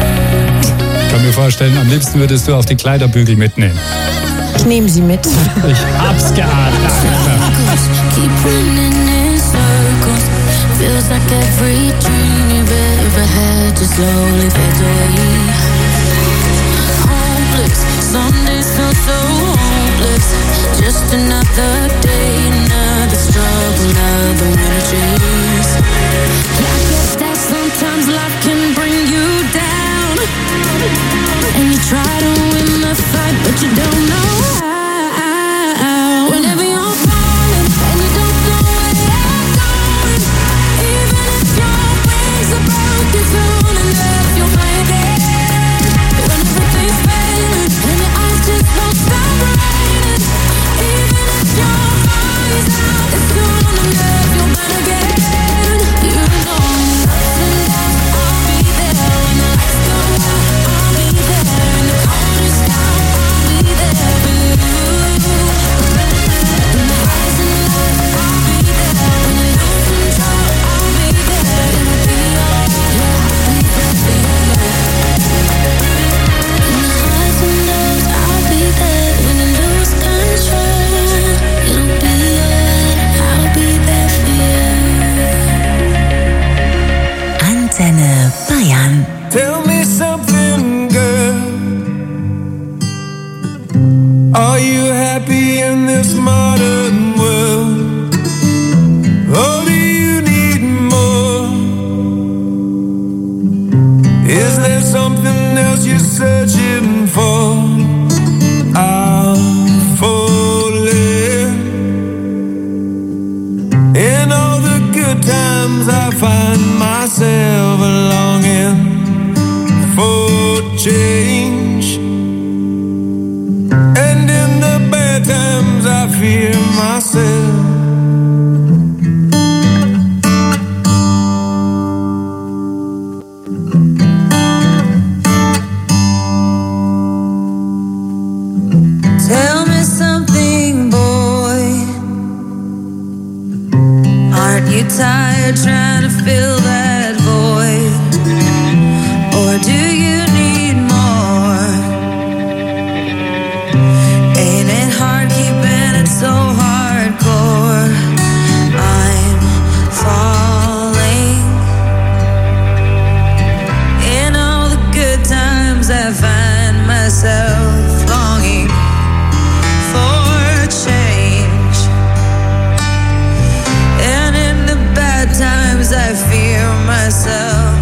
Ich kann mir vorstellen, am liebsten würdest du auch die Kleiderbügel mitnehmen. Ich nehme sie mit. Ich hab's geahnt. Feels like every dream you've ever had just slowly fades away. Hopeless, some days feel so hopeless. Just another day, another struggle, another winter chase. I guess that sometimes life can bring you down, and you try to win the fight, but you don't know how. Whenever you're falling and you don't know where you're going, even if your wings are broken soon enough, you'll find it. When everything's failing and your eyes just won't stop raining, even if your body's out, it's soon enough you'll burn again. You know ups and downs, I'll be there when the lights go out. I'll be there in the coldest hour, I'll be there for you. in this modern world? Or do you need more? Is there something else you're searching for? I'm falling. In all the good times I find myself longing for change. And in the bad times I fear myself. Tell me something, boy. Aren't you tired trying to fill that void? Or do you need more? Ain't it hard keeping it so hardcore? I'm falling. In all the good times I find myself longing for change. And in the bad times I fear myself.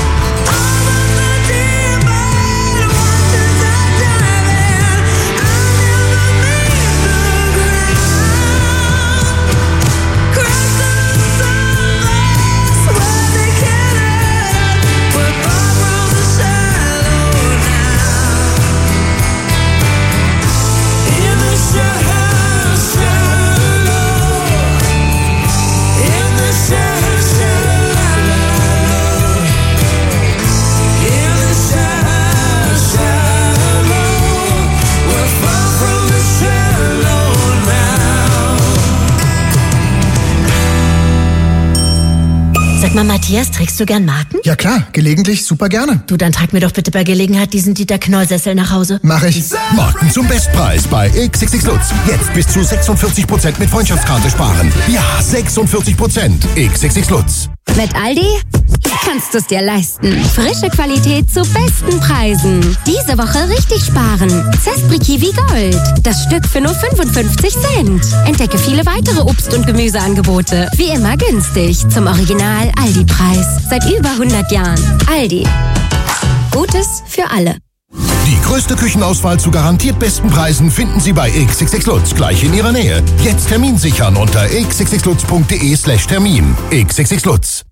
Sag mal, Matthias, trägst du gern Marken? Ja klar, gelegentlich super gerne. Du, dann trag mir doch bitte bei Gelegenheit diesen Dieter Knoll-Sessel nach Hause. Mach ich. Marken zum Bestpreis bei X X X Lutz. Jetzt bis zu sechsundvierzig Prozent mit Freundschaftskarte sparen. Ja, sechsundvierzig Prozent. X X X Lutz. Mit Aldi kannst du es dir leisten. Frische Qualität zu besten Preisen. Diese Woche richtig sparen. Zespri Kiwi Gold. Das Stück für nur fünfundfünfzig Cent. Entdecke viele weitere Obst- und Gemüseangebote. Wie immer günstig. Zum Original Aldi-Preis. Seit über hundert Jahren. Aldi. Gutes für alle. Die größte Küchenauswahl zu garantiert besten Preisen finden Sie bei X X X Lutz, gleich in Ihrer Nähe. Jetzt Termin sichern unter x x x lutz punkt de slash Termin. X X X Lutz.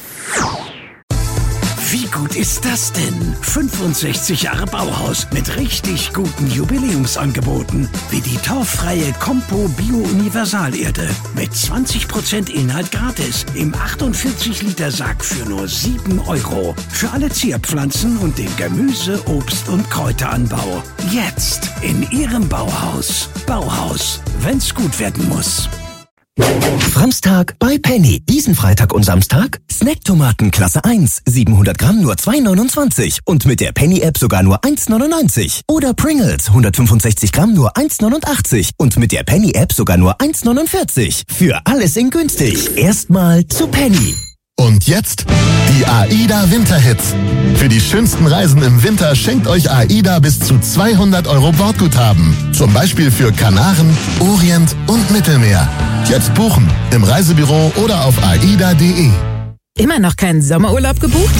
Wie gut ist das denn? fünfundsechzig Jahre Bauhaus mit richtig guten Jubiläumsangeboten. Wie die torffreie Compo Bio Universalerde. Mit zwanzig Prozent Inhalt gratis. Im achtundvierzig Liter Sack für nur sieben Euro. Für alle Zierpflanzen und den Gemüse-, Obst- und Kräuteranbau. Jetzt in Ihrem Bauhaus. Bauhaus, wenn's gut werden muss. Framstag bei Penny. Diesen Freitag und Samstag Snacktomaten Klasse eins. siebenhundert Gramm nur zwei neunundzwanzig. Und mit der Penny-App sogar nur eins neunundneunzig. Oder Pringles hundertfünfundsechzig Gramm nur eins neunundachtzig. Und mit der Penny-App sogar nur eins neunundvierzig. Für alles in günstig. Erstmal zu Penny. Und jetzt die AIDA Winterhits. Für die schönsten Reisen im Winter schenkt euch AIDA bis zu zweihundert Euro Bordguthaben. Zum Beispiel für Kanaren, Orient und Mittelmeer. Jetzt buchen im Reisebüro oder auf aida punkt de. Immer noch keinen Sommerurlaub gebucht?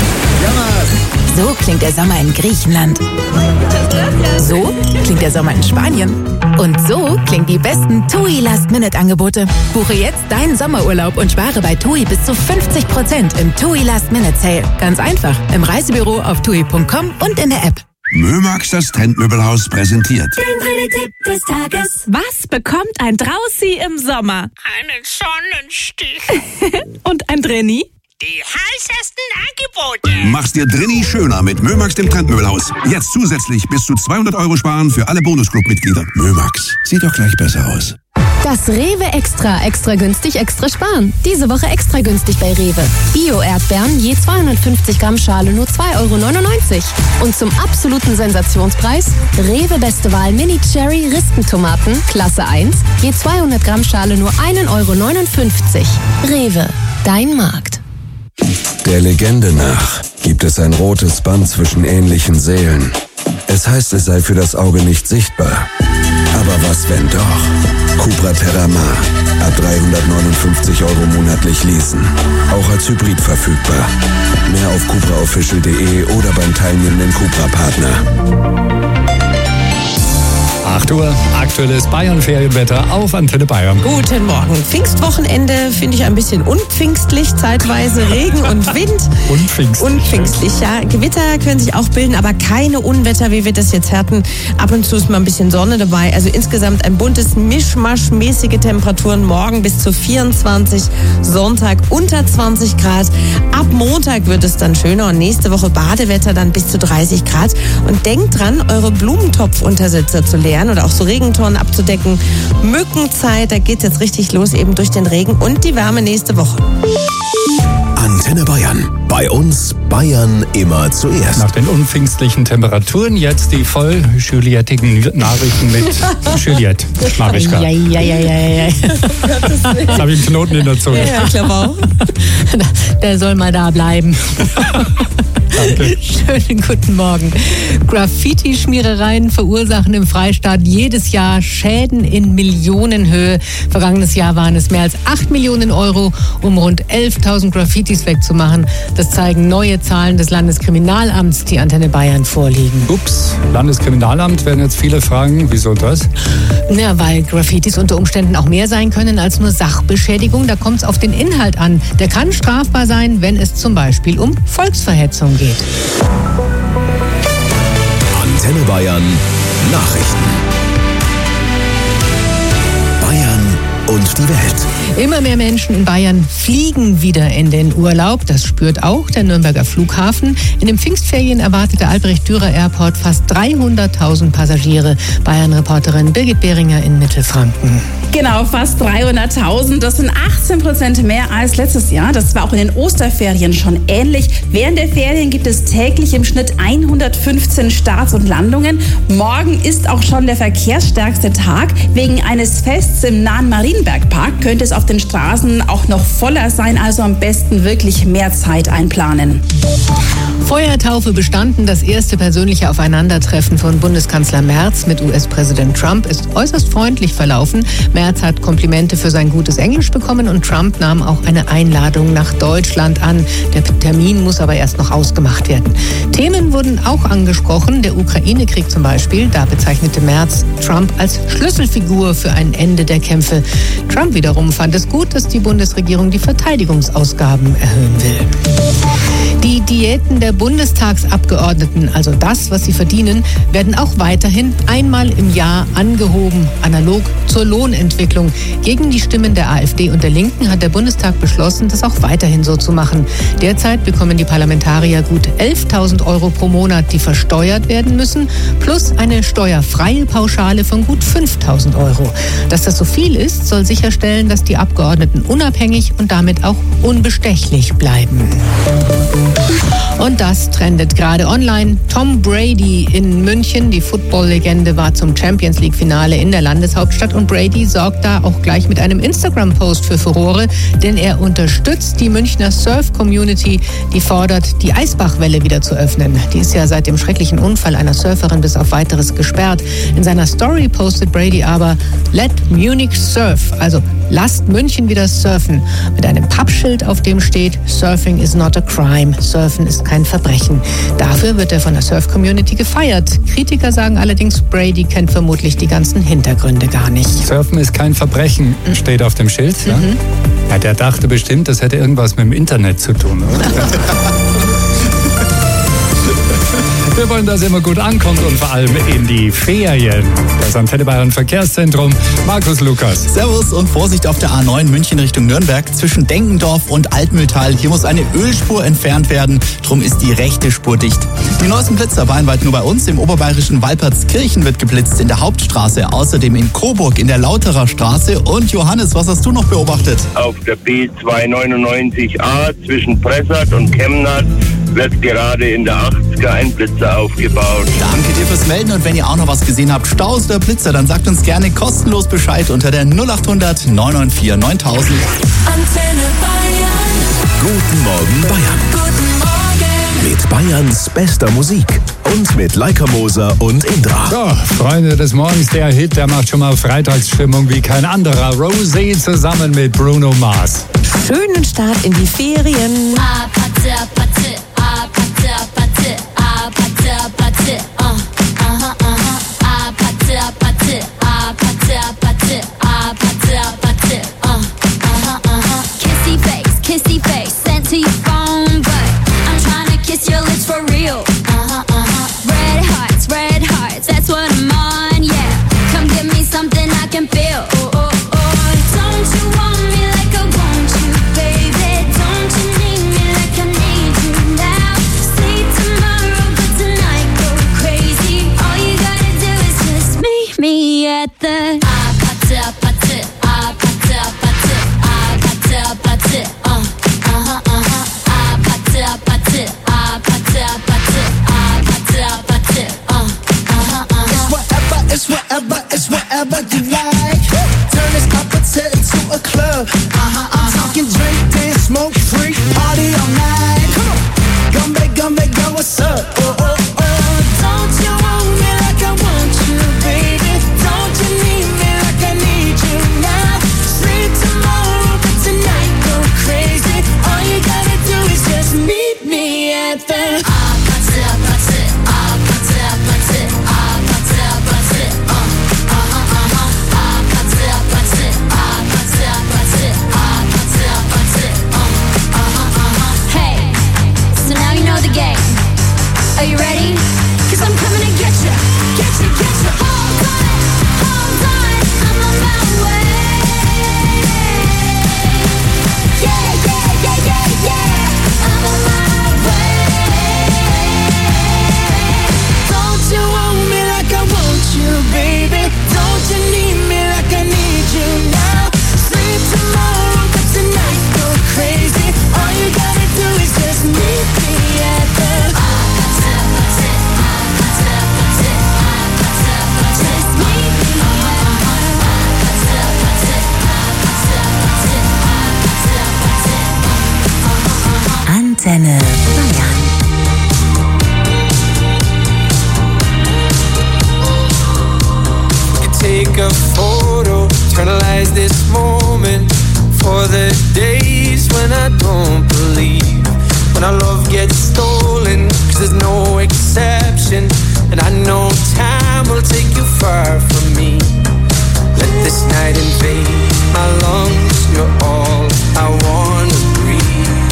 So klingt der Sommer in Griechenland. So klingt der Sommer in Spanien. Und so klingen die besten TUI Last-Minute-Angebote. Buche jetzt deinen Sommerurlaub und spare bei TUI bis zu fünfzig Prozent im TUI Last-Minute-Sale. Ganz einfach. Im Reisebüro auf tui punkt com und in der App. Mömax, das Trendmöbelhaus, präsentiert. Den Tipp des Tages. Was bekommt ein Draußi im Sommer? Einen Sonnenstich. Und ein Drenni? Die heißesten Angebote. Mach's dir drinni schöner mit Mömax, dem Trendmöbelhaus. Jetzt zusätzlich bis zu zweihundert Euro sparen für alle Bonusclub-Mitglieder. Mömax, sieht doch gleich besser aus. Das Rewe Extra. Extra günstig, extra sparen. Diese Woche extra günstig bei Rewe. Bio-Erdbeeren je zweihundertfünfzig Gramm Schale nur zwei Euro neunundneunzig. Und zum absoluten Sensationspreis Rewe Beste Wahl Mini Cherry Rispentomaten Klasse eins je zweihundert Gramm Schale nur ein Euro neunundfünfzig. Rewe, dein Markt. Der Legende nach gibt es ein rotes Band zwischen ähnlichen Seelen. Es heißt, es sei für das Auge nicht sichtbar, Aber was wenn doch? Cupra Terramar. Ab dreihundertneunundfünfzig Euro monatlich leasen. Auch als Hybrid verfügbar. Mehr auf cupra official punkt de oder beim teilnehmenden Cupra-Partner. acht Uhr, aktuelles Bayern-Ferienwetter auf Antenne Bayern. Guten Morgen. Pfingstwochenende finde ich ein bisschen unpfingstlich, zeitweise Regen und Wind. Unpfingstlich. Unpfingstlich, ja. Gewitter können sich auch bilden, aber keine Unwetter, wie wir das jetzt hatten. Ab und zu ist mal ein bisschen Sonne dabei. Also insgesamt ein buntes Mischmasch, mäßige Temperaturen. Morgen bis zu vierundzwanzig, Sonntag unter zwanzig Grad. Ab Montag wird es dann schöner und nächste Woche Badewetter dann bis zu dreißig Grad. Und denkt dran, eure Blumentopfuntersitzer zu leeren oder auch so Regentonnen abzudecken. Mückenzeit, da geht's jetzt richtig los, eben durch den Regen und die Wärme nächste Woche. Antenne Bayern. Bei uns Bayern immer zuerst. Nach den unpfingstlichen Temperaturen jetzt die voll juliettigen Nachrichten mit Juliette Marischka. Ja, ja, ja, ja, ja. Jetzt habe ich einen Knoten in der Zunge. Ja, ich glaube auch. Der soll mal da bleiben. Danke. Schönen guten Morgen. Graffiti-Schmierereien verursachen im Freistaat jedes Jahr Schäden in Millionenhöhe. Vergangenes Jahr waren es mehr als acht Millionen Euro, um rund elftausend Graffitis wegzumachen. Das zeigen neue Zahlen des Landeskriminalamts, die Antenne Bayern vorliegen. Ups, Landeskriminalamt, werden jetzt viele fragen, wieso das? Ja, weil Graffitis unter Umständen auch mehr sein können als nur Sachbeschädigung. Da kommt es auf den Inhalt an. Der kann strafbar sein, wenn es zum Beispiel um Volksverhetzung geht. Antenne Bayern Nachrichten. Bayern und die Welt. Immer mehr Menschen in Bayern fliegen wieder in den Urlaub. Das spürt auch der Nürnberger Flughafen. In den Pfingstferien erwartet der Albrecht-Dürer Airport fast dreihunderttausend Passagiere. Bayern-Reporterin Birgit Behringer in Mittelfranken. Genau, fast dreihunderttausend. Das sind achtzehn Prozent mehr als letztes Jahr. Das war auch in den Osterferien schon ähnlich. Während der Ferien gibt es täglich im Schnitt hundertfünfzehn Starts und Landungen. Morgen ist auch schon der verkehrsstärkste Tag. Wegen eines Fests im nahen Marienbergpark könnte es auf den Straßen auch noch voller sein. Also am besten wirklich mehr Zeit einplanen. Feuertaufe bestanden. Das erste persönliche Aufeinandertreffen von Bundeskanzler Merz mit U S-Präsident Trump ist äußerst freundlich verlaufen. Merz hat Komplimente für sein gutes Englisch bekommen und Trump nahm auch eine Einladung nach Deutschland an. Der Termin muss aber erst noch ausgemacht werden. Themen wurden auch angesprochen. Der Ukraine-Krieg zum Beispiel. Da bezeichnete Merz Trump als Schlüsselfigur für ein Ende der Kämpfe. Trump wiederum fand es gut, dass die Bundesregierung die Verteidigungsausgaben erhöhen will. Die Diäten der Bundestagsabgeordneten, also das, was sie verdienen, werden auch weiterhin einmal im Jahr angehoben, analog zur Lohnentwicklung. Gegen die Stimmen der AfD und der Linken hat der Bundestag beschlossen, das auch weiterhin so zu machen. Derzeit bekommen die Parlamentarier gut elftausend Euro pro Monat, die versteuert werden müssen, plus eine steuerfreie Pauschale von gut fünftausend Euro. Dass das so viel ist, soll sicherstellen, dass die Abgeordneten unabhängig und damit auch unbestechlich bleiben. Und das trendet gerade online. Tom Brady in München, die Football-Legende, war zum Champions-League-Finale in der Landeshauptstadt und Brady sorgt da auch gleich mit einem Instagram-Post für Furore, denn er unterstützt die Münchner Surf-Community, die fordert, die Eisbachwelle wieder zu öffnen. Die ist ja seit dem schrecklichen Unfall einer Surferin bis auf Weiteres gesperrt. In seiner Story postet Brady aber Let Munich Surf, also lasst München wieder surfen, mit einem Pappschild, auf dem steht Surfing is not a crime. Surfen ist kein Verbrechen. Dafür wird er von der Surf-Community gefeiert. Kritiker sagen allerdings, Brady kennt vermutlich die ganzen Hintergründe gar nicht. Surfen ist kein Verbrechen, steht auf dem Schild. Ja? Mhm. Ja, der dachte bestimmt, das hätte irgendwas mit dem Internet zu tun, oder? Wir wollen, dass immer gut ankommt und vor allem in die Ferien. Das Antenne Bayern Verkehrszentrum, Markus Lukas. Servus und Vorsicht auf der A neun München Richtung Nürnberg zwischen Denkendorf und Altmühltal. Hier muss eine Ölspur entfernt werden, drum ist die rechte Spur dicht. Die neuesten Blitzer bald nur bei uns. Im oberbayerischen Walpertskirchen wird geblitzt, in der Hauptstraße, außerdem in Coburg in der Lauterer Straße. Und Johannes, was hast du noch beobachtet? Auf der B zweihundertneunundneunzig a zwischen Pressart und Chemnat wird gerade in der achtziger ein Blitzer aufgebaut. Danke dir fürs Melden und wenn ihr auch noch was gesehen habt, Staus oder Blitzer, dann sagt uns gerne kostenlos Bescheid unter der null acht hundert neun neun vier neuntausend. Antenne Bayern. Guten Morgen Bayern. Guten Morgen. Mit Bayerns bester Musik Und mit Leica Moser und Indra. So, Freunde des Morgens, der Hit, der macht schon mal Freitagsstimmung wie kein anderer. Rosé zusammen mit Bruno Mars. Schönen Start in die Ferien. Kissy face, kissy face, sent to your phone, but I'm trying to kiss your lips for real. Red hearts, red hearts, that's what I'm on, yeah. Come give me something I can feel. Oh, oh, oh. Don't you want me like I want you, baby? Don't you need me like I need you now? Say tomorrow, but tonight go crazy. All you gotta do is just meet me at the It's whatever, it's whatever you like. Turn this opposite into a club. Uh-huh, I'm talking drink, dance, smoke, free, party all night. Come on, Gumbe, Gumbe, go, what's up? Oh, oh, oh. Don't you want me like I want you, baby? Don't you need me like I need you now? Sleep tomorrow, but tonight go crazy. All you gotta do is just meet me at the Are you ready? Cause I'm coming to get you, get you, get you. Hold on, hold on, I'm on my way. Yeah, yeah, yeah, yeah, yeah, I'm on my way. Don't you want me like I want you, baby? Don't you need me like I need you now? Sleep tomorrow, but tonight go crazy. All you gotta do is just meet me at the Antenne Bayern. Take a photo, eternalize this moment for the days when I don't believe, when our love gets stolen, cause there's no exception, and I know time will take you far from me. Let this night invade my lungs, you're all I wanna breathe.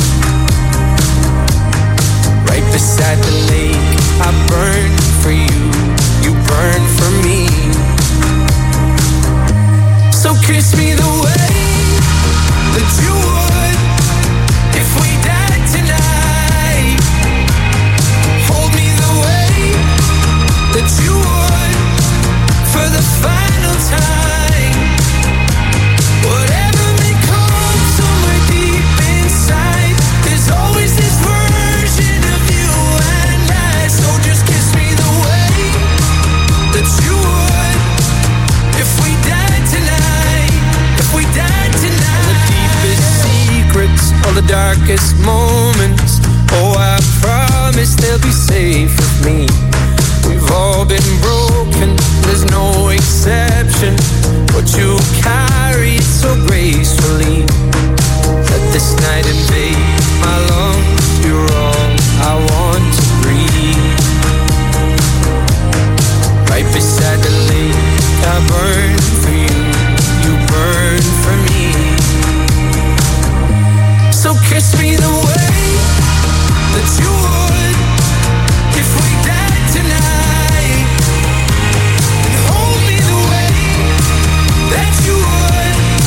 Right beside the lake, I burn for you, you burn for me. So kiss me the way that you would if we died tonight. Hold me the way that you would for the final time. Whatever may come somewhere deep inside, there's always this version of you and I. So just kiss me the way that you would if we died tonight. If we died tonight. All the deepest secrets, all the darkest moments, oh, I promise they'll be safe with me. We've all been broken, there's no exception, but you carry it so gracefully. Let this night invade my lungs, you're all I want to breathe. Right beside the lake, I burn for you, you burn for me. So kiss me the way that you would if we died tonight, and hold me the way that you would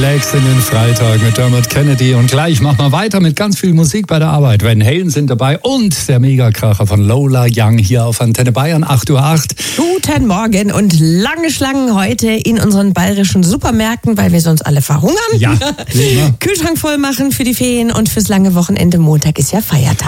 relaxed in den Freitag mit Dermot Kennedy. Und gleich machen wir weiter mit ganz viel Musik bei der Arbeit. Van Halen sind dabei und der Megakracher von Lola Young hier auf Antenne Bayern, acht Uhr acht. Guten Morgen und lange Schlangen heute in unseren bayerischen Supermärkten, weil wir sonst alle verhungern. Ja, Kühlschrank voll machen für die Ferien und fürs lange Wochenende. Montag ist ja Feiertag.